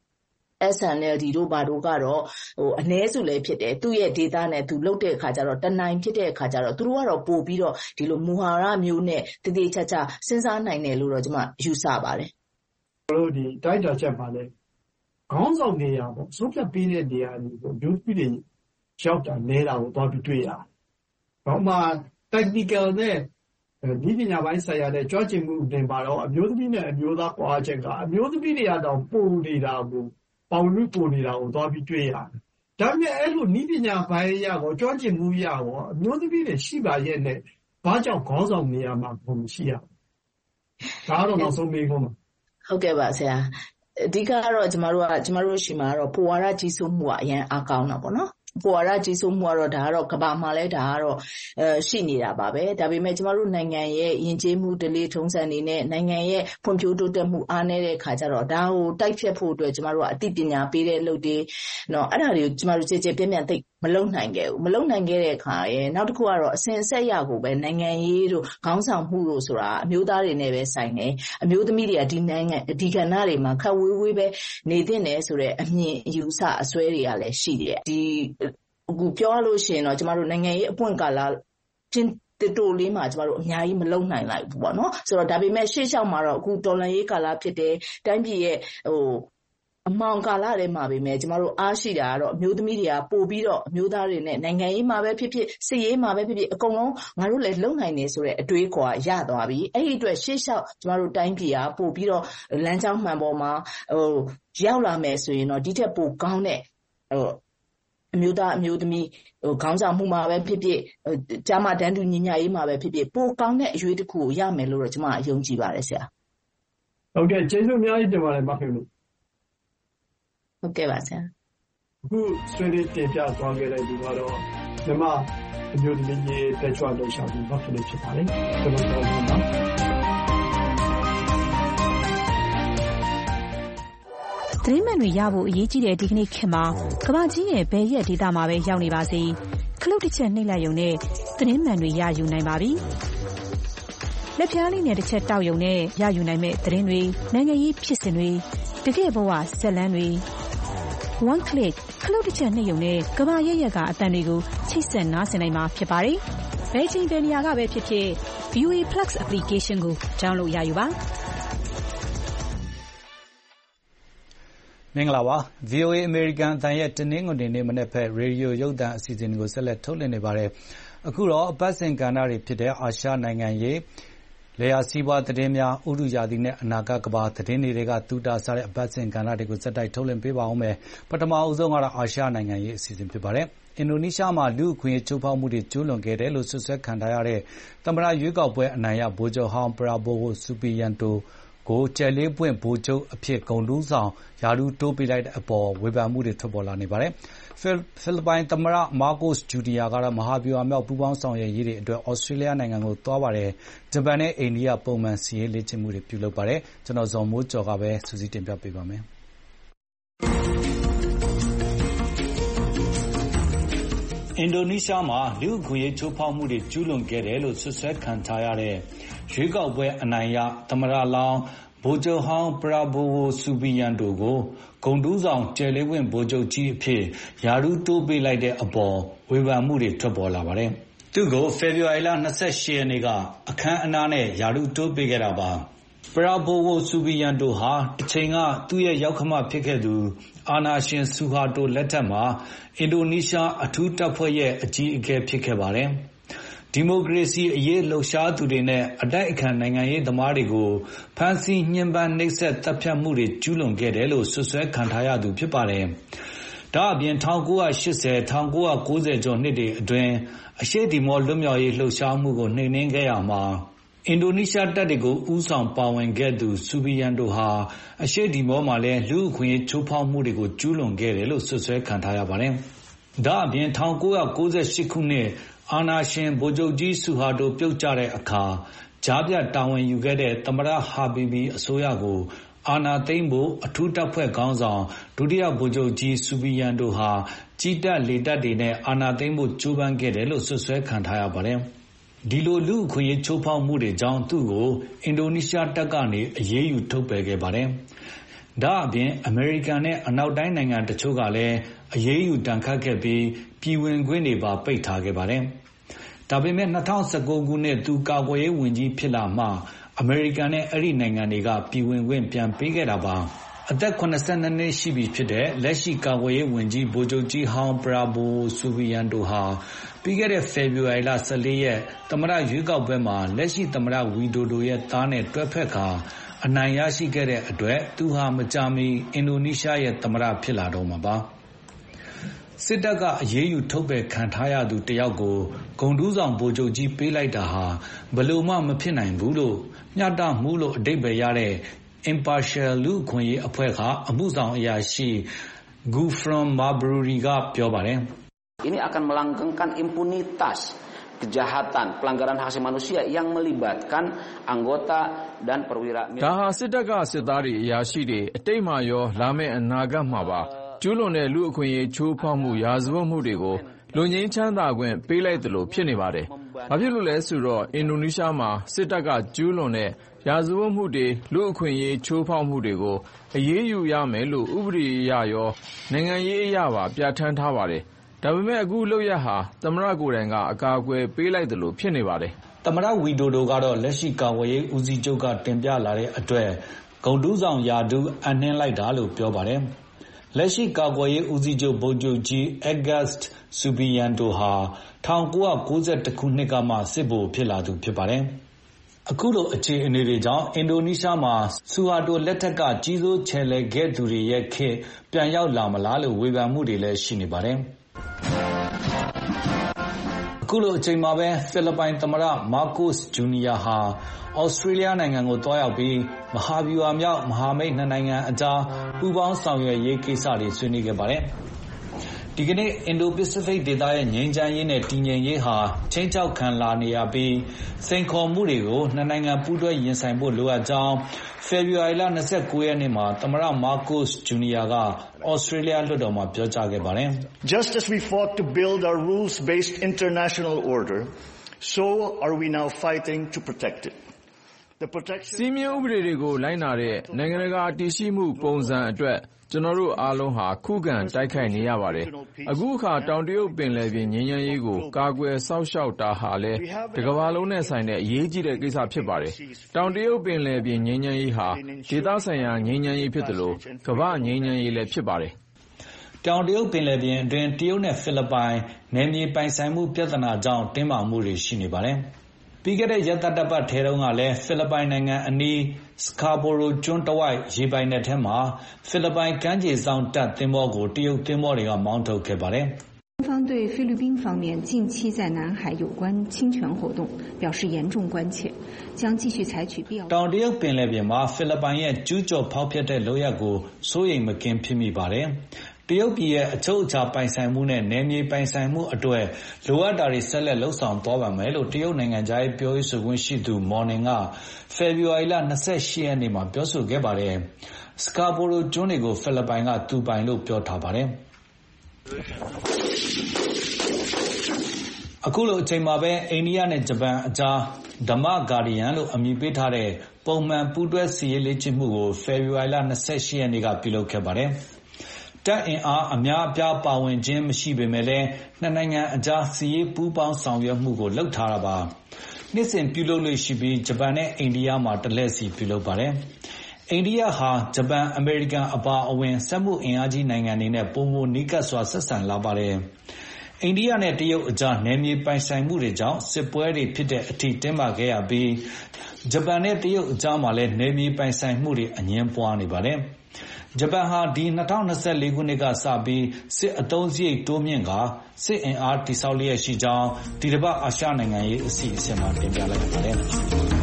SNLD တို့ဘာတို့ကတော့အ ਨੇ စုလည်းဖြစ်တယ်သူ့ရဲ့ data နဲ့သူလုပ်တဲ့အခါကျတော့တနိုင်ဖြစ်တဲ့အခါကျတော့သူတို့ကတော့ပို့ပြီးတော့ဒီလိုမူဟာရမျိုးနဲ့တည်တည်ချာချာစဉ်းစားနိုင်တယ်လို့တော့ကျွန်မယူဆပါတယ်တို့ဒီတိုက်တာချက်ပါလေခေါင်းဆောင်နေရပေါ့စုပ်ဖြတ်ပေးတဲ့နေရာတွေကိုဒုတိယရောက်တာနေတာကိုသွားပြီးတွေ့ရတယ်။ဘာမှ technical နဲ့ဒီပညာပိုင်းဆိုင်ရာနဲ့ကြွချင်မှုတင်ပါတော့အမျိုးသမီးနဲ့အမျိုးသားကွာချက်ကအမျိုးသမီးတွေကတော့ပုံနေတာကိုပေါင်လို့ပုံနေတာကိုသွားပြီးတွေ့ရတယ်။ဒါပေမဲ့အဲ့လိုဤပညာပိုင်းရကိုကြွချင်မှုရကိုအမျိုးသမီးတွေရှိပါရဲ့နဲ့ဘာကြောင့်ခေါင်းဆောင်နေရမှာမရှိရဘူး။ဒါတော့နောက်ဆုံးမေးခွန်းပါဟုတ်ကဲ့ပါဆရာအဓိကတော့ကျမတို့ရှိမှာတော့ပိုဝါဒကြီးစိုးမှုကအရင်အားကောင်းတာပေါ့နော်ပိုဝါဒကြီးစိုးမှုကတော့ဒါကတော့ကမ္ဘာမှာလည်းဒါကတော့ရှိနေတာပါပဲဒါပေမဲ့ကျမတို့နိုင်ငံရဲ့ယဉ်ကျေးမှုဓလေ့ထုံးစံတွေနဲ့နိုင်ငံရဲ့ဖွံ့ဖြိုးတိုးတက်မှုအားနည်းတဲ့အခါကျတော့ဒါကိုတိုက်ဖြတ်ဖို့အတွက်ကျမတို့ကအသိပညာပေးတဲ့လုပ်တွေနော်အဲ့ဒါတွေကိုကျမတို့ကြည်ပြင်းပြသိမလုံနိုင်ခဲ့ဘူးမလုံနိုင်ခဲ့တဲ့အခါရဲ့နောက်တစ်ခုကတော့အစဉ်အဆက်ရကိုပဲနိုင်ငံရေးတို့ခေါင်းဆောင်မှုတို့ဆိုတာအမျိုးသားတွေနဲ့ပဲဆိုင်တယ်အမျိုးသမီးတွေကဒီနိုင်ငံဒီကဏ္ဍတွေမှာခက်ဝေးဝေးပဲနေသင့်တယ်ဆိုတဲ့အမြင်အယူဆအစွဲတွေကလည်းရှိတယ်ဒီအခုပြောလို့ရှိရင်တော့ကျမတို့နိုင်ငံရေးအပွင့်ကာလချင်းတိုလေးမှာကျမတို့အများကြီးမလုံနိုင်လိုက်ဘူးပေါ့နော်ဆိုတော့ဒါပေမဲ့ရှေ့လျှောက်မှာတော့အခုတော်လှန်ရေးကာလဖြစ်တဲ့တိုင်းပြည်ရဲ့အမောင်ကာလထဲမှာပဲကျမတို့အားရှိတာကတော့အမျိုးသမီးတွေကပို့ပြီးတော့အမျိုးသားတွေနဲ့နိုင်ငံရေးမှာပဲဖြစ်ဖြစ်စစ်ရေးမှာပဲဖြစ်ဖြစ်အကုန်လုံးငါတို့လည်းလုံနိုင်နေဆိုတဲ့အတွေးခေါ်ရသွားပြီအဲ့ဒီအတွက်ရှေ့လျှောက်ကျမတို့တိုင်းပြည်ကပို့ပြီးတော့လမ်းကြောင်းမှန်ပေါ်မှာရောက်လာမယ်ဆိုရင်တော့ဒီထက်ပိုကောင်းတဲ့အမျိုးသားအမျိုးသမီးခေါင်းဆောင်မှုမှာပဲဖြစ်ဖြစ်ကျမတန်းတူညီမျှရေးမှာပဲဖြစ်ဖြစ်ပိုကောင်းတဲ့အရွေးတစ်ခုကိုရမယ်လို့တော့ကျမယုံကြည်ပါတယ်ဆရာဟုတ်ကဲ့ကျေးဇူးအများကြီးတင်ပါတယ်မခင်လို့ဟုတ်ကဲ့ပါဆရာအခုဆွေးနွေးတင်ပြသွားခဲ့တဲ့ဒီကတော့ဓမ္မအမျိုးသမီးရေးတက်ကြွလှုပ်ရှားမှုမခင်လေးဖြစ်ပါတယ်ကျွန်တော်တို့ပါသတင်းမှန်တွေရဖို့အရေးကြီးတဲ့ဒီကနေ့ခေတ်မှာကမ္ဘာကြီးရဲ့ဘယ်ရက်ဒေသမှာပဲရောက်နေပါစေခလုတ်တစ်ချက်နှိပ်လိုက်ရုံနဲ့သတင်းမှန်တွေရယူနိုင်ပါပြီ။လက်ဖြားလေးနဲ့တစ်ချက်တောက်ရုံနဲ့ရယူနိုင်မဲ့သတင်းတွေနိုင်ငံရေးဖြစ်စဉ်တွေတကယ့်ဘဝဇာတ်လမ်းတွေ one click ခလုတ်တစ်ချက်နှိပ်ရုံနဲ့ကမ္ဘာရဲ့ကအသံတွေကိုချိတ်ဆက်နားဆင်နိုင်မှာဖြစ်ပါတယ်။ဘယ်ချိန်ဘယ်နေရာကပဲဖြစ်ဖြစ် VOA Plus application ကို download ရယူပါမင်္ဂလာပါ VOA American အသံရဲ့တနင်္ဂနွေနေ့မနေ့ဖက်ရေဒီယိုရုပ်သံအစီအစဉ်ကိုဆက်လက်ထုတ်လွှင့်နေပါတယ်အခုတော့အပတ်စဉ်ကဏ္ဍတွေဖြစ်တဲ့အာရှနိုင်ငံရေးလယ်ယာစီးပွားသတင်းများဥတုရာသီနဲ့အနာဂတ်ကမ္ဘာသတင်းတွေကတူတာစားတဲ့အပတ်စဉ်ကဏ္ဍတွေကိုစက်တိုက်ထုတ်လွှင့်ပေးပါဦးမယ်ပထမအဆုံးကတော့အာရှနိုင်ငံရေးအစီအစဉ်ဖြစ်ပါတယ်အင်ဒိုနီးရှားမှာလူ့အခွင့်အရေးချိုးဖောက်မှုတွေကျူးလွန်ခဲ့တယ်လို့ဆွဆွဲခံထားရတဲ့သမ္မတရွေးကောက်ပွဲအနိုင်ရဗိုလ်ချုပ်ဟောင်းပရာဘိုဝိုဆူဘီယန်တိုကိုကျယ်လေးပွင့်ဗိုလ်ချုပ်အဖြစ်ဂုဏ်ထူးဆောင်ရာထူးတိုးပေးလိုက်တဲ့အပေါ်ဝေဖန်မှုတွေထွက်ပေါ်လာနေပါတယ်။ဖိလစ်ပိုင်သမ္မတမားကိုစ်ဂျူနီယာကတော့မဟာဗျူဟာမြောက်ပူးပေါင်းဆောင်ရွက်ရေးတွေအတွက်ဩစတြေးလျနိုင်ငံကိုသွားပါတယ်။ဂျပန်နဲ့အိန္ဒိယပုံမှန်စစ်ရေးလေ့ကျင့်မှုတွေပြုလုပ်ပါတယ်။ကျွန်တော်ဇော်မိုးကျော်ကပဲစူးစီးတင်ပြပေးပါမယ်။အင်ဒိုနီးရှားမှာလူ့အခွင့်အရေးချိုးဖောက်မှုတွေကျူးလွန်ခဲ့တယ်လို့ဆွဆွဲခံထားရတဲ့ရွေးကောက်ပွဲအနိုင်ရသမ္မတလောင်းဗိုလ်ချုပ်ဟောင်းပရာဘိုဝိုဆူဘီယန်တိုကိုဂုဏ်ထူးဆောင်ကျယ်လေးပွင့်ဗိုလ်ချုပ်ကြီးအဖြစ်ရာထူးတိုးပေးလိုက်တဲ့အပေါ်ဝေဖန်မှုတွေထွက်ပေါ်လာပါတယ်။သူ့ကိုဖေဖော်ဝါရီလ28ရက်နေ့ကအခမ်းအနားနဲ့ရာထူးတိုးပေးခဲ့တာပါ။ပရာဘိုဝိုဆူဘီယန်တိုဟာတစ်ချိန်ကသူ့ရဲ့ရောက်ခမဖြစ်ခဲ့သူအာနာရှင်ဆူဟာတိုလက်ထက်မှာအင်ဒိုနီးရှားအထူးတပ်ဖွဲ့ရဲ့အကြီးအကဲဖြစ်ခဲ့ပါတယ်။ဒီမိုကရေစီအရေးလှုပ်ရှားသူတွေနဲ့အတိုက်အခံနိုင်ငံရေးသမားတွေကိုဖမ်းဆီးညှဉ်းပန်းနှိပ်စက်တပ်ဖြတ်မှုတွေကျူးလွန်ခဲ့တယ်လို့ဆွဆွဲခံထားရသူဖြစ်ပါတယ်။ဒါအပြင်1980 1990ကျော်နှစ်တွေအတွင်းအရှေ့တီမောလွတ်မြောက်ရေးလှုပ်ရှားမှုကိုနှိမ်နင်းခဲ့ရမှာအင်ဒိုနီးရှားတပ်တွေကိုဦးဆောင်ပါဝင်ခဲ့သူဆူဘီယန်တိုဟာအရှေ့တီမောမှာလည်းလူ့အခွင့်အရေးချိုးဖောက်မှုတွေကိုကျူးလွန်ခဲ့တယ်လို့ဆွဆွဲခံထားရပါတယ်။ဒါအပြင်1998ခုနှစ်အာနာရှင်ဗိုလ်ချုပ်ကြီးဆူဟာတိုပြုတ်ကျတဲ့အခါကြားပြတာဝန်ယူခဲ့တဲ့သမ္မတဟာဘီဘီအစိုးရကိုအာဏာသိမ်းဖို့အထူးတပ်ဖွဲ့ခေါင်းဆောင်ဒုတိယဗိုလ်ချုပ်ကြီးဆူဘီယန်တိုဟာကြီးတပ်လေတပ်တွေနဲ့အာဏာသိမ်းဖို့ကြိုးပမ်းခဲ့တယ်လို့ဆွဆွဲခံထားရပါတယ်။ဒီလိုလူ့အခွင့်အရေးချိုးဖောက်မှုတွေကြောင့်သူ့ကိုအင်ဒိုနီးရှားတပ်ကနေအရေးယူထုတ်ပယ်ခဲ့ပါတယ်။ဒါအပြင်အမေရိကန်နဲ့အနောက်တိုင်းနိုင်ငံတချို့ကလည်းအရေးယူတန်ခတ်ခဲ့ပြီးပြည်ဝင်ခွင့်တွေပါပိတ်ထားခဲ့ပါတယ်။ဒါပေမဲ့2019ခုနှစ်သူကာကွယ်ရေးဝန်ကြီးဖြစ်လာမှအမေရိကန်နဲ့အဲ့ဒီနိုင်ငံတွေကပြည်ဝင်ခွင့်ပြန်ပေးခဲ့တာပါ။အသက်82နှစ်ရှိပြီဖြစ်တဲ့လက်ရှိကာကွယ်ရေးဝန်ကြီးဗိုလ်ချုပ်ကြီးဟောင်းပရာဘိုဆူဘီယန်တိုဟာပြီးခဲ့တဲ့ဖေဖော်ဝါရီလ14ရက်သမ္မတရွေးကောက်ပွဲမှာလက်ရှိသမ္မတဝီဒိုဒိုရဲ့သားနဲ့တွဲဖက်ခါအနိုင်ရရှိခဲ့တဲ့အတွက်သူဟာမကြာမီအင်ဒိုနီးရှားရဲ့သမ္မတဖြစ်လာတော့မှာပါ။စစ်တပ်ကအရေးယူထုတ်ပယ်ခံထားရသူတယောက်ကိုဂုဏ်ထူးဆောင်ဗိုလ်ချုပ်ကြီးပေးလိုက်တာဟာဘယ်လိုမှမဖြစ်နိုင်ဘူးလို့မျှတမှုလို့အဓိပ္ပာယ်ရတဲ့ Impartial လူ့အခွင့်အရေးအဖွဲ့ကအမှုဆောင်အရာရှိ Gufron Mabruri ကပြောပါတယ်။ Ini akan melanggengkan impunitas kejahatan pelanggaran hak asasi manusia yang melibatkan anggota dan perwira militer ဒါဟာစစ်တပ်ကစစ်သားတွေအရာရှိတွေအတိတ်မှာရောလာမယ့်အနာဂတ်မှာပါကျူးလွန်တဲ့လူ့အခွင့်အရေးချိုးဖောက်မှုရာဇဝတ်မှုတွေကိုလွန်ငင်းချမ်းသာခွင့်ပေးလိုက်သလိုဖြစ်နေပါတယ်။ဘာဖြစ်လို့လဲဆိုတော့အင်ဒိုနီးရှားမှာစစ်တပ်ကကျူးလွန်တဲ့ရာဇဝတ်မှုတွေလူ့အခွင့်အရေးချိုးဖောက်မှုတွေကိုအရေးယူရမယ်လို့ဥပဒေအရရောနိုင်ငံရေးအရပါပြဋ္ဌာန်းထားပါတယ်။ဒါပေမဲ့အခုလုပ်ရဟာသမ္မတကိုယ်တိုင်ကအကာအကွယ်ပေးလိုက်သလိုဖြစ်နေပါတယ်။သမ္မတဝီဒိုဒိုကတော့လက်ရှိကာကွယ်ရေးဦးစီးချုပ်ကတင်ပြလာတဲ့အတွက်ဂုဏ်ထူးဆောင်ရာထူးအနှင်းလိုက်တာလို့ပြောပါတယ်။လက်ရှိကာကွယ်ရေးဦးစီးချုပ်ဗိုလ်ချုပ်ကြီး Agust Subianto ဟာ1991ခုနှစ်ကမှစစ်ဗိုလ်ဖြစ်လာသူဖြစ်ပါတယ်။အခုလိုအခြေအနေတွေကြောင့်အင်ဒိုနီးရှားမှာဆူဟာတိုလက်ထက်ကကြီးစိုးချယ်လှယ်ခဲ့သူတွေရဲ့ခေတ်ပြန်ရောက်လာမလားလို့ဝေဖန်မှုတွေလည်းရှိနေပါတယ်။အခုလိုအချိန်မှာပဲဖိလစ်ပိုင်သမ္မတမားကိုစ်ဂျူနီယာဟာဩစတြေးလျနိုင်ငံကိုတွားရောက်ပြီးမဟာဗျူဟာမြောက်မဟာမိတ်နှစ်နိုင်ငံအကြားပူးပေါင်းဆောင်ရွက်ရေးကိစ္စတွေဆွေးနွေးခဲ့ပါတယ်။ဒီကနေ့အင်ဒိုပစိဖိတ်ဒေသရဲ့ငြိမ်းချမ်းရေးနဲ့တည်ငြိမ်ရေးဟာခြိမ်းခြောက်ခံလာနေရပြီးစိန်ခေါ်မှုတွေကိုနှစ်နိုင်ငံပူးတွဲရင်ဆိုင်ဖို့လိုအပ်ကြောင်းဖေဖော်ဝါရီလ29ရက်နေ့မှာသမ္မတမားကိုစ်ဂျူနီယာကဩစတြေးလျလွှတ်တော်မှာပြောကြားခဲ့ပါတယ်။ Just as we fought to build our rules-based international order, so are we now fighting to protect it. စည်းမျဉ်းဥပဒေတွေကိုလိုက်နာတဲ့နိုင်ငံတကာတည်ရှိမှုပုံစံအတွက်ကျွန်တော်တို့အားလုံးဟာခုခံတိုက်ခိုက်နေရပါတယ်။အခုအခါတောင်တရုတ်ပင်လယ်ပြင်ငြိမ်းချမ်းရေးကိုကာကွယ်စောင့်ရှောက်တာဟာလည်းတကမ္ဘာလုံးနဲ့ဆိုင်တဲ့အရေးကြီးတဲ့ကိစ္စဖြစ်ပါတယ်။တောင်တရုတ်ပင်လယ်ပြင်ငြိမ်းချမ်းရေးဟာဒေသဆိုင်ရာငြိမ်းချမ်းရေးဖြစ်သလိုကမ္ဘာ့ငြိမ်းချမ်းရေးလည်းဖြစ်ပါတယ်။တောင်တရုတ်ပင်လယ်ပြင်အတွင်းတရုတ်နဲ့ဖိလစ်ပိုင်နယ်မြေပိုင်ဆိုင်မှုပြဿနာကြောင့်တင်းမာမှုတွေရှိနေပါတယ်။ပြီးခဲ့တဲ့ရက်သတ္တပတ်ထဲတုန်းကလည်းဖိလစ်ပိုင်နိုင်ငံအနီးစကာဘိုရိုကျွန်းတဝိုက်ရေပိုင်နက်ထဲမှာဖိလစ်ပိုင်ကမ်းခြေစောင့်တပ်သင်္ဘောကိုတရုတ်သင်္ဘောတွေကမောင်းထုတ်ခဲ့ပါတယ်။中方对菲律宾方面近期在南海有关侵权活动表示严重关切，将继续采取必要。 တောင်တရုတ်ပင်လယ်ပြင်မှာဖိလစ်ပိုင်ရဲ့ကျူးကျော်ဖောက်ဖျက်တဲ့လုပ်ရပ်ကိုစိုးရိမ်မကင်းဖြစ်မိပါတယ်။တရုတ်ပြည်ရဲ့အချုပ်အခြာပိုင်ဆိုင်မှုနဲ့နယ်မြေပိုင်ဆိုင်မှုအတွက်လိုအပ်တာတွေဆက်လက်လှုပ်ဆောင်သွားပါမယ်လို့တရုတ်နိုင်ငံသားပြောရေးဆိုခွင့်ရှိသူမော်နင်ကဖေဖော်ဝါရီလ28ရက်နေ့မှာပြောဆိုခဲ့ပါတယ်။စကာဘိုရိုကျွန်းတွေကိုဖိလစ်ပိုင်ကသူပိုင်လို့ပြောထားပါတယ်။အခုလိုအချိန်မှာပဲအိန္ဒိယနဲ့ဂျပန်အကြားဓမ္မဂါဒီယန်လို့အမည်ပေးထားတဲ့ပုံမှန်ပူးတွဲစစ်ရေးလေ့ကျင့်မှုကိုဖေဖော်ဝါရီလ28ရက်နေ့ကပြုလုပ်ခဲ့ပါတယ်။တပ်အင်အားအများအပြားပါဝင်ခြင်းမရှိပေမဲ့လည်းနှစ်နိုင်ငံအကြားစစ်ရေးပူးပေါင်းဆောင်ရွက်မှုကိုလုပ်ထားတာပါ။နှစ်စဉ်ပြုလုပ်လို့ရှိပြီးဂျပန်နဲ့အိန္ဒိယမှာတစ်လက်စီပြုလုပ်ပါတယ်။အိန္ဒိယဟာဂျပန်အမေရိကန်အပါအဝင်စက်မှုအင်အားကြီးနိုင်ငံတွေနဲ့ပိုမိုနီးကပ်စွာဆက်ဆံလာပါတယ်။အိန္ဒိယနဲ့တရုတ်အကြားနယ်မြေပိုင်ဆိုင်မှုတွေကြောင့်စစ်ပွဲတွေဖြစ်တဲ့အထိတင်းမာခဲ့ရပြီးဂျပန်နဲ့တရုတ်အကြားမှာလည်းနယ်မြေပိုင်ဆိုင်မှုတွေအငြင်းပွားနေပါတယ်။ဂျပန်ဟာဒီ2024ခုနှစ်ကစပြီးစစ်အသုံးစရိတ်တိုးမြင့်ကာစစ်အင်အားတည်ဆောက်လျက်ရှိကြောင်းဒီတစ်ပတ်အာရှနိုင်ငံရေးအစီအစဉ်မှာတင်ပြလိုက်ပါတယ်။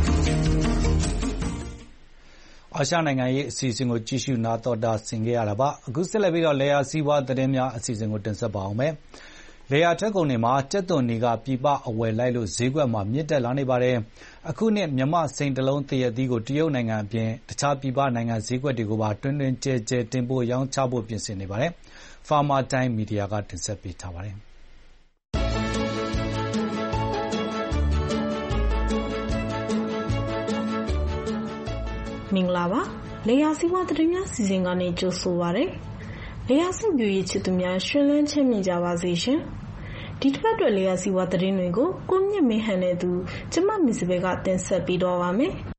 အာရှနိုင်ငံရေးအစီအစဉ်ကိုကြည့်ရှုနာတော်တာဆင်ခဲ့ရတာပါ။အခုဆက်လက်ပြီးတော့လေယာစီးပွားသတင်းများအစီအစဉ်ကိုတင်ဆက်ပါအောင်မယ်။လေယာထွက်ကုန်တွေမှာကြက်သွန်တွေကပြည်ပအဝယ်လိုက်လို့ဈေးကွက်မှာမြင့်တက်လာနေပါတယ်။အခုနှစ်မြန်မာစိန်တလုံးတရက်သီးကိုတရုတ်နိုင်ငံအပြင်တခြားပြည်ပနိုင်ငံဈေးကွက်တွေကိုပါတွင်တွင်ကျဲကျဲတင်ပို့ရောင်းချဖို့ပြင်ဆင်နေပါတယ်။ Farmer Time Media ကတင်ဆက်ပေးထားပါတယ်။မင်္ဂလာပါ။လေယာစီးပွားသတင်းများစီစဉ်ကနေကြိုဆိုပါရစေ။လေယာစိုက်ပျိုးရေးချစ်သူများရှင်လန်းချမ်းမြေ့ကြပါစေရှင်။ဒီတစ်ပတ်အတွက်လေယာစီးပွားသတင်းတွေကိုကိုမြင့်မင်းဟန်နဲ့သူကျမမစ်စဘဲကတင်ဆက်ပေးတော့ပါမယ်။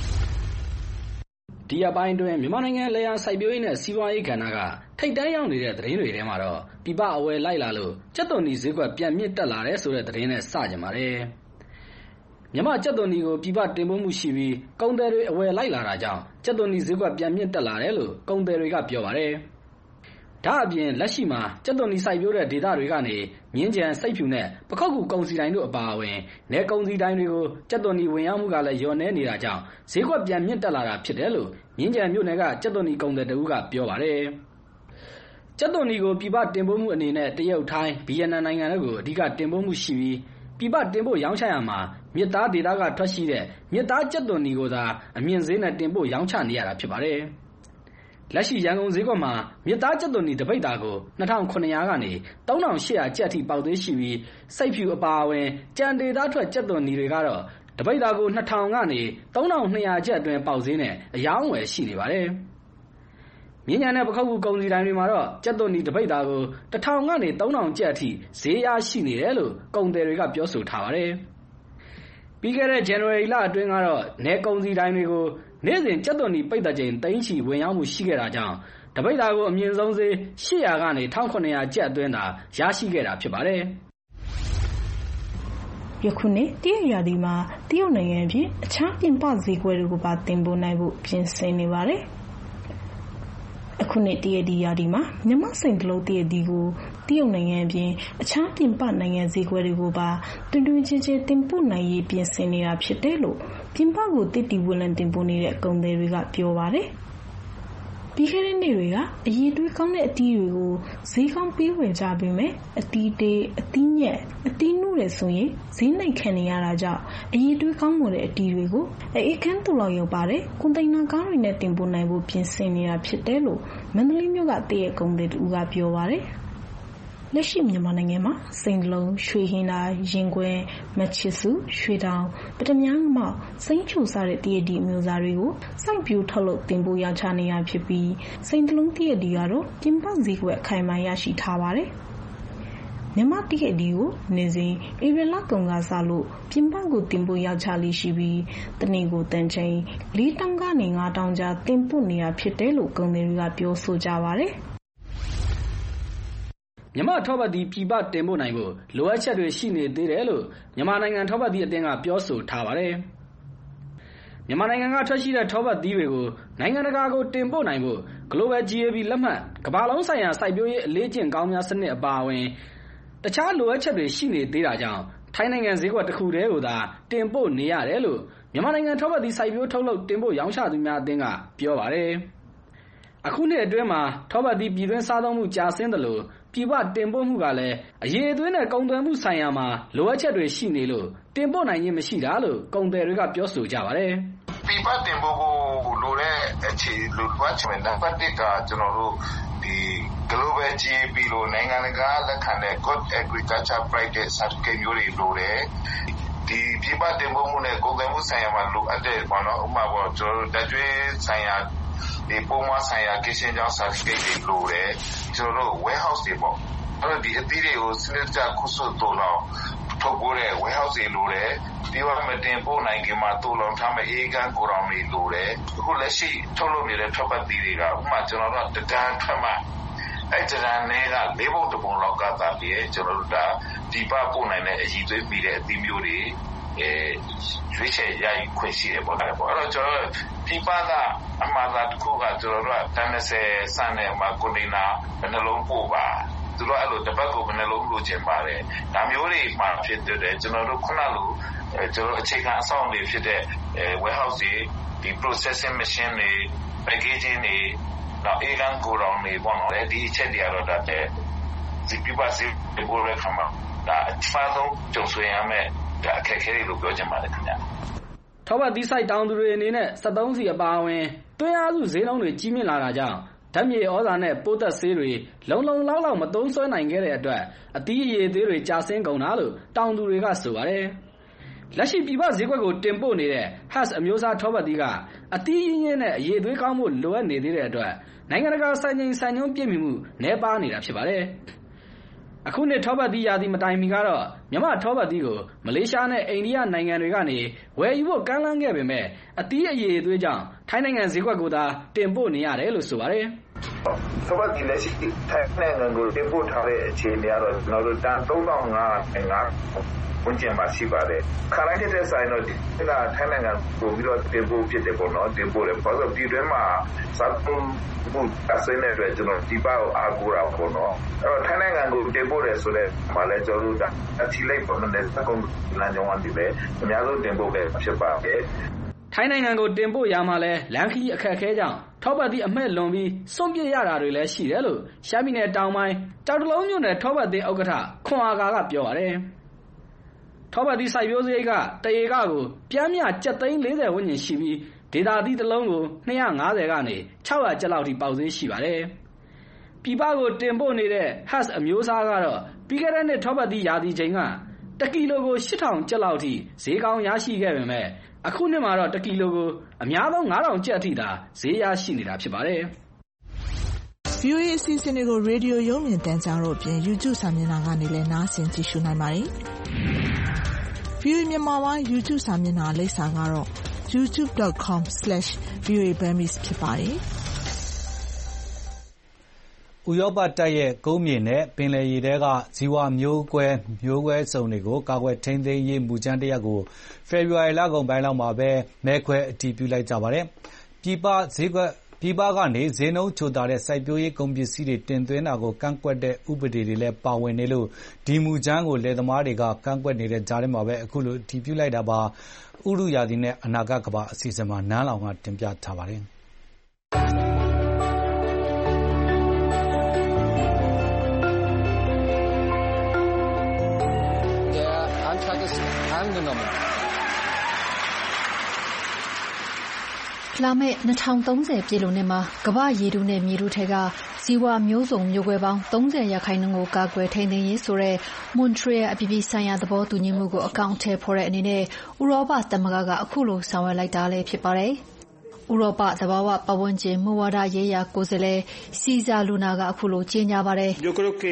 ဒီအပိုင်းတွင်မြန်မာနိုင်ငံလေယာစိုက်ပျိုးရေးနဲ့စီးပွားရေးကဏ္ဍကထိပ်တန်းရောက်နေတဲ့သတင်းတွေထဲမှာတော့ပြည်ပအဝယ်လိုက်လာလို့ကြက်သွန်နီဈေးကွက်ပြန်မြင့်တက်လာတယ်ဆိုတဲ့သတင်းနဲ့စကြပါတယ်။မြန်မာကြက်သွန်နီကိုပြည်ပတင်ပို့မှုရှိပြီးကုန်သည်တွေအဝယ်လိုက်လာတာကြောင့်ကြက်သွန်နီဈေးကွက်ပြန်မြင့်တက်လာတယ်လို့ကုန်သည်တွေကပြောပါတယ်။ဒါအပြင်လက်ရှိမှာကြက်သွန်နီစိုက်ပျိုးတဲ့ဒေသတွေကနေမြင်းကြံစိတ်ဖြူနဲ့ပခုတ်ကူကုန်စည်တိုင်းတို့အပါအဝင်နယ်ကုန်စည်တိုင်းတွေကိုကြက်သွန်နီဝင်ရောက်မှုကလည်းလျော့နည်းနေတာကြောင့်ဈေးကွက်ပြန်မြင့်တက်လာတာဖြစ်တယ်လို့မြင်းကြံမြို့နယ်ကကြက်သွန်နီကုန်သည်တဦးကပြောပါတယ်။ကြက်သွန်နီကိုပြည်ပတင်ပို့မှုအနေနဲ့တရုတ်ထိုင်းဗီယက်နမ်နိုင်ငံတို့ကိုအဓိကတင်ပို့မှုရှိပြီးပြည်ပတင်ပို့ရောင်းချရမှာမြစ်သားဒေသကထွက်ရှိတဲ့မြစ်သားကြက်သွန်နီကိုသာအမြင့်ဈေးနဲ့တင်ပို့ရောင်းချနေရတာဖြစ်ပါတယ်။လက်ရှိရန်ကုန်ဈေးကွက်မှာမြစ်သားကြက်သွန်နီတပိတ်တာကို2900ကနေ3800ကျပ်အထိပေါက်သေးရှိပြီးစိတ်ဖြူအပါအဝင်ကြံဒေသထွက်ကြက်သွန်နီတွေကတော့တပိတ်တာကို2000ကနေ3200ကျပ်အတွင်းပေါက်ဈေးနဲ့အယောင်းဝယ်ရှိနေပါတယ်။မြင်းညာနဲ့ပခုတ်ကူကုန်စည်တိုင်းတွေမှာတော့ကြက်သွန်နီတပိတ်တာကို1000ကနေ3000ကျပ်အထိဈေးရရှိနေတယ်လို့ကုန်သည်တွေကပြောဆိုထားပါတယ်။ပြီးခဲ့တဲ့ January လအတွင်းကတော့နယ်ကုန်စည်တိုင်းတွေကိုနေ့စဉ်ကြက်သွန်နီပိတ်တဲ့ချိန်သိန်းချီဝင်ရောက်မှုရှိခဲ့တာကြောင့်တပိတ်တာကိုအမြင့်ဆုံးဈေး800ကနေ1700ကျပ်အတွင်းသာရရှိခဲ့တာဖြစ်ပါတယ်။ယခုနှစ်တရုတ်ရာသီမှာတရုတ်နိုင်ငံအပြင်အခြားပြင်ပဈေးကွက်တွေကိုပါတင်ပို့နိုင်ဖို့ပြင်ဆင်နေပါတယ်။အခုနှစ်တရက်ဒီရာသီမှာမြန်မာစိန်တလုံးတရက်ဒီကိုတရုတ်နိုင်ငံအပြင်အခြားပြင်ပနိုင်ငံဈေးကွက်တွေကိုပါတွင်တွင်ကျဲကျဲတင်ပို့နိုင်ရေးပြင်ဆင်နေတာဖြစ်တယ်လို့ပြင်ပကိုတစ်တီဝင်လံတင်ပို့နေတဲ့ကုန်သည်တွေကပြောပါတယ်။ပြီးခဲ့တဲ့နေ့တွေကအရေးတွေးကောင်းတဲ့အတီးတွေကိုဈေးကောင်းပေးဝယ်ကြပေမဲ့အတီးတေးအတီးညက်အတီးနုတယ်ဆိုရင်ဈေးနှိမ်ခံနေရတာကြောင့်အရေးတွေးကောင်းတဲ့အတီးတွေကိုအေးခန်းတူလောက်ရောက်ပါတယ်ကွန်တိန်နာကားတွေနဲ့တင်ပို့နိုင်ဖို့ပြင်ဆင်နေတာဖြစ်တယ်လို့မန္တလေးမြို့ကတည့်ရကုန်သည်တူကပြောပါတယ်။လက်ရှိမြန်မာနိုင်ငံမှာစိန်လုံးရွှေဟင်းသာရင်ခွဲမချစ်စုရွှေတောင်ပထမမောက်စိန်ချိုစားတဲ့တရက်ဒီအမျိုးသားတွေကိုစိုက်ပျိုးထုတ်လုပ်တင်ပို့ရောင်းချနေရဖြစ်ပြီးစိန်တလုံးတရက်ဒီကတော့ပြင်ပဈေးကွက်အခိုင်အမာရရှိထားပါတယ်။မြန်မာတရက်ဒီကိုနေစဉ်ဧပြီလကုန်ကစလို့ပြင်ပကိုတင်ပို့ရောင်းချလေးရှိပြီးတနေ့ကိုတန်ချိန်4000ကနေ5000ကျားတင်ပို့နေတာဖြစ်တယ်လို့ကုန်သည်တွေကပြောဆိုကြပါတယ်။မြန်မာထောက်ပံ့သီးပြည်ပတင်ပို့နိုင်ဖို့လိုအပ်ချက်တွေရှိနေသေးတယ်လို့မြန်မာနိုင်ငံထောက်ပံ့သီးအသင်းကပြောဆိုထားပါတယ်။မြန်မာနိုင်ငံကထွက်ရှိတဲ့ထောက်ပံ့သီးတွေကိုနိုင်ငံတကာကိုတင်ပို့နိုင်ဖို့ Global GAP လက်မှတ်ကမ္ဘာလုံးဆိုင်ရာစိုက်ပျိုးရေးအလေးကျင့်ကောင်းများစနစ်အပါအဝင်တခြားလိုအပ်ချက်တွေရှိနေသေးတာကြောင့်ထိုင်းနိုင်ငံဈေးကွက်တစ်ခုတည်းကိုသာတင်ပို့နေရတယ်လို့မြန်မာနိုင်ငံထောက်ပံ့သီးစိုက်ပျိုးထုတ်လုပ်တင်ပို့ရောင်းချသူများအသင်းကပြောပါတယ်။အခုနှစ်အတွင်းမှာထောက်ပံ့သီးပြည်တွင်းစားသုံးမှုကျဆင်းသလိုပြည်ပတင်ပို့မှုကလည်းအရေးအသွေးနဲ့ကုန်သွယ်မှုဆိုင်ရာမှာလိုအပ်ချက်တွေရှိနေလို့တင်ပို့နိုင်ခြင်းမရှိတာလို့ကုန်သည်တွေကပြောဆိုကြပါတယ်။ပြည်ပတင်ပို့ဖို့လိုတဲ့အခြေလိုအပ်ချက်နံပါတ်1ကကျွန်တော်တို့ဒီ Global GAP လို့နိုင်ငံတကာလက်ခံတဲ့ Good Agriculture Practice Certificate မျိုးတွေလိုတယ်။ဒီပြည်ပတင်ပို့မှုနဲ့ကုန်သွယ်မှုဆိုင်ရာမှာလိုအပ်တဲ့ပေါ့နော်ဥပမာပေါ့ကျွန်တော်တို့တက်ကျွေးဆိုင်ရာဒီပုံမှန်ဆိုင်ရာကိစ္စကြောင့် certificate တွေလိုတယ်ကျွန်တော်တို့ warehouse တွေပေါ့အဲ့တော့ဒီအသီးတွေကိုစနစ်တကျခုဆွတ်တိုးလောက်ထုတ်ပိုးတဲ့ warehouse တွေလိုတယ်ဒီဝမတင်ပို့နိုင်ခင်မှာတိုးလောင်ထားမဲ့အေးကန်းကိုရောင်တွေလိုတယ်အခုလက်ရှိထုတ်လုပ်နေတဲ့ထောက်ပံ့သီးတွေကဥပမာကျွန်တော်တို့တန်းထွက်မှအဲ့တန်းနဲ့က၄ဘုံတစ်ပုံလောက်ကသာပြီးကျွန်တော်တို့ဒါဒီပပို့နိုင်တဲ့အည်သွေးပြီးတဲ့အသီးမျိုးတွေရွေးချယ်ရခွင့်ရှိတယ်ပေါ့အဲ့တော့ကျွန်တော်ပြည်ပကအမှားသားတစ်ခုကကျွန်တော်တို့က10စနဲ့မှာကွန်တိန်နာဘယ်နှလုံးပို့ပါသူတို့အဲ့လိုတစ်ပတ်ကိုဘယ်နှလုံးလိုချင်ပါတယ်ဒါမျိုးတွေမှဖြစ်တဲ့ကျွန်တော်တို့ခုနလိုကျွန်တော်အခြေခံအဆောက်အအုံတွေဖြစ်တဲ့ warehouse တွေဒီ processing machine တွေ packaging တွေနောက်အေးကန်းကိုရောင်တွေပေါ့နော်ဒီအချက်တွေကတော့ဒါတဲ့ဒီပြပါစီဘောရခမှာဒါအဖာဆုံးကြုံဆွေးရမယ်ဒါအခက်အခဲတွေလို့ပြောချင်ပါတယ်ခင်ဗျာထောက်ပံ့သီးစိုက်တောင်သူတွေအနေနဲ့73စီအပါအဝင်တွင်းအားစုဈေးနှုန်းတွေကြီးမြင့်လာတာကြောင့်ဓာတ်မြေဩဇာနဲ့ပိုးသက်ဆေးတွေလုံလောက်မသုံးစွဲနိုင်ခဲ့တဲ့အတွက်အသီးအရည်သေးတွေကျဆင်းကုန်တာလို့တောင်သူတွေကဆိုပါတယ်လက်ရှိပြည်ပဈေးကွက်ကိုတင်ပို့နေတဲ့ Hass အမျိုးအစားထောက်ပံ့သီးကအသီးရင်းရင်းနဲ့အရည်သွေးကောင်းဖို့လိုအပ်နေသေးတဲ့အတွက်နိုင်ငံတကာစံချိန်စံညွှန်းပြည့်မီမှုနည်းပါးနေတာဖြစ်ပါတယ်အခုနှစ်ထောက်ပံ့သီးရာသီမတိုင်မီကတော့မြန်မာထောက်ပံ့သီးကိုမလေးရှားနဲ့အိန္ဒိယနိုင်ငံတွေကနေဝယ်ယူဖို့ကမ်းလှမ်းခဲ့ပေမဲ့အသီးအရည်အသွေးကြောင့်ထိုင်းနိုင်ငံဈေးကွက်ကိုသာတင်ပို့နေရတယ်လို့ဆိုပါတယ်ထောက်ပံ့သီးလက်ရှိထိုင်းနိုင်ငံကိုတင်ပို့ထားတဲ့အခြေအနေကတော့ကျွန်တော်တို့တန်3500ဝန်ကျင်မှာရှိပါတယ်ခါတိုင်းတဲ့ဆိုင်တော့ဒီကထိုင်းနိုင်ငံကိုပြီးတော့တင်ပို့ဖြစ်တယ်ပေါ့နော်တင်ပို့တယ်ဘာလို့ဒီတွင်မှာစားသုံးမှုအစင်းတဲ့အတွက်ကျွန်တော်ဒီပါကိုအားကိုးတာပေါ့နော်အဲ့တော့ထိုင်းနိုင်ငံကိုတင်ပို့တယ်ဆိုတော့မလဲကျွန်တော်တို့အထီလိုက်ပေါ့နော်စကုံလမ်းကြောင်းကနေပဲအများဆုံးတင်ပို့ခဲ့ဖြစ်ပါတယ်ထိုင်းနိုင်ငံကိုတင်ပို့ရမှာလဲလမ်းခရီးအခက်အခဲကြောင့်ထောက်ပံ့သီးအမှဲ့လွန်ပြီးစွန့်ပစ်ရတာတွေလည်းရှိတယ်လို့ရှမ်းပြည်နယ်တောင်ပိုင်းတောင်တလုံးမြို့နယ်ထောက်ပံ့သီးဥက္ကဋ္ဌခွန်အာကာကပြောပါတယ်ထောက်ပံ့သီးစိုက်ပျိုးစရိတ်ကတရေကကိုပြမ်းမြကျပ်သိန်း40ဝန်းကျင်ရှိပြီးဒေတာသီးတစ်လုံးကို250ကနေ600ကျပ်လောက်ထိပေါက်ဈေးရှိပါတယ်ပြည်ပကိုတင်ပို့နေတဲ့ Hass အမျိုးအစားကတော့ပြီးခဲ့တဲ့နှစ်ထောက်ပံ့သီးရာသီချိန်က1ကီလိုကို8000ကျပ်လောက်ထိဈေးကောင်းရရှိခဲ့ပေမဲ့အခုနှစ်မှာတော့1ကီလိုကိုအများဆုံး9000ကျပ်အထိသာဈေးရရှိနေတာဖြစ်ပါတယ် VOA အစီအစဉ်တွေကိုရေဒီယိုရုပ်မြင်သံကြားတို့အပြင် YouTube စာမျက်နှာကနေလည်းနားဆင်ကြည့်ရှုနိုင်ပါတယ်။ VOA မြန်မာပိုင်း YouTube စာမျက်နှာလိပ်စာကတော့ youtube.com/voaburmese ဖြစ်ပါတယ်။ဥရောပတိုက်ရဲ့ကုန်းမြေနဲ့ပင်လယ်ရေထဲကဇီဝမျိုးကွဲစုံတွေကိုကာကွယ်ထိန်းသိမ်းရေးမူကြမ်းတစ်ရပ်ကိုဖေဖော်ဝါရီလကုန်ပိုင်းလောက်မှာပဲမဲခွဲအတည်ပြုလိုက်ကြပါတယ်။ပြည်ပကနေဈေးနှုန်းချိုသာတဲ့စိုက်ပျိုးရေးကုန်ပစ္စည်းတွေတင်သွင်းတာကိုကန့်ကွက်တဲ့ဥပဒေတွေလည်းပါဝင်နေလို့ဒီမူကြမ်းကိုလယ်သမားတွေကကန့်ကွက်နေတဲ့ကြားထဲမှာပဲအခုလိုအတည်ပြုလိုက်တာပါ။ဥတုရာသီနဲ့အနာဂတ်ကမ္ဘာအစီအစဉ်မှာနန်းလောင်ကတင်ပြထားပါတယ်။လာမယ့်2030ပြည်လွန်နှစ်မှာကမ္ဘာရေထုနဲ့မြေထုထဲကဇီဝမျိုးစုံမျိုးကွဲပေါင်း30%ကိုကာကွယ်ထိန်းသိမ်းရေးဆိုတဲ့မွန်ထရီယယ်အပြည်ပြည်ဆိုင်ရာသဘောတူညီမှုကိုအကောင်အထည်ဖော်တဲ့အနေနဲ့ဥရောပသမဂ္ဂကအခုလိုဆောင်ရွက်လိုက်တာလည်းဖြစ်ပါတယ်။ဥရောပသဘာဝပတ်ဝန်းကျင်မူဝါဒရေးရာကိုယ်စားလှယ်စီဇာလူနာကအခုလိုကြေညာပါတယ်။ Yo creo que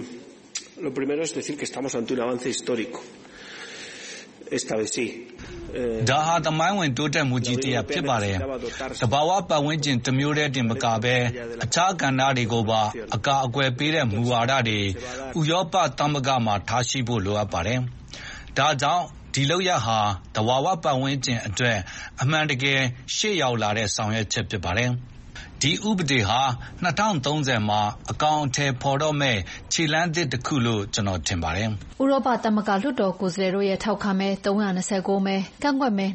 lo primero es decir que estamos ante un avance histórico. Esta vez sí. ဒါဟာသမိုင်းဝင်တိုးတက်မှုကြီးတစ်ရပ်ဖြစ်ပါတယ်။သဘာဝပတ်ဝန်းကျင်တစ်မျိုးတည်းတင်မကဘဲအခြားကဏ္ဍတွေကိုပါအကာအကွယ်ပေးတဲ့မူဝါဒတွေဥရောပသမဂ္ဂမှာထားရှိဖို့လိုအပ်ပါတယ်။ဒါကြောင့်ဒီလုပ်ရပ်ဟာသဘာဝပတ်ဝန်းကျင်အတွက်အမှန်တကယ်ရှေ့ရောက်လာတဲ့ဆောင်ရွက်ချက်ဖြစ်ပါတယ်။ဒီဥပဒေဟာ2030မှာအကောင်အထည်ဖော်တော့မဲ့ခြေလှမ်းသစ်တစ်ခုလို့ကျွန်တော်ထင်ပါတယ်။ဥရောပသမဂ္ဂလွှတ်တော်ကိုယ်စားလှယ်တို့ရဲ့ထောက်ခံမဲ329မဲကန့်ကွက်မဲ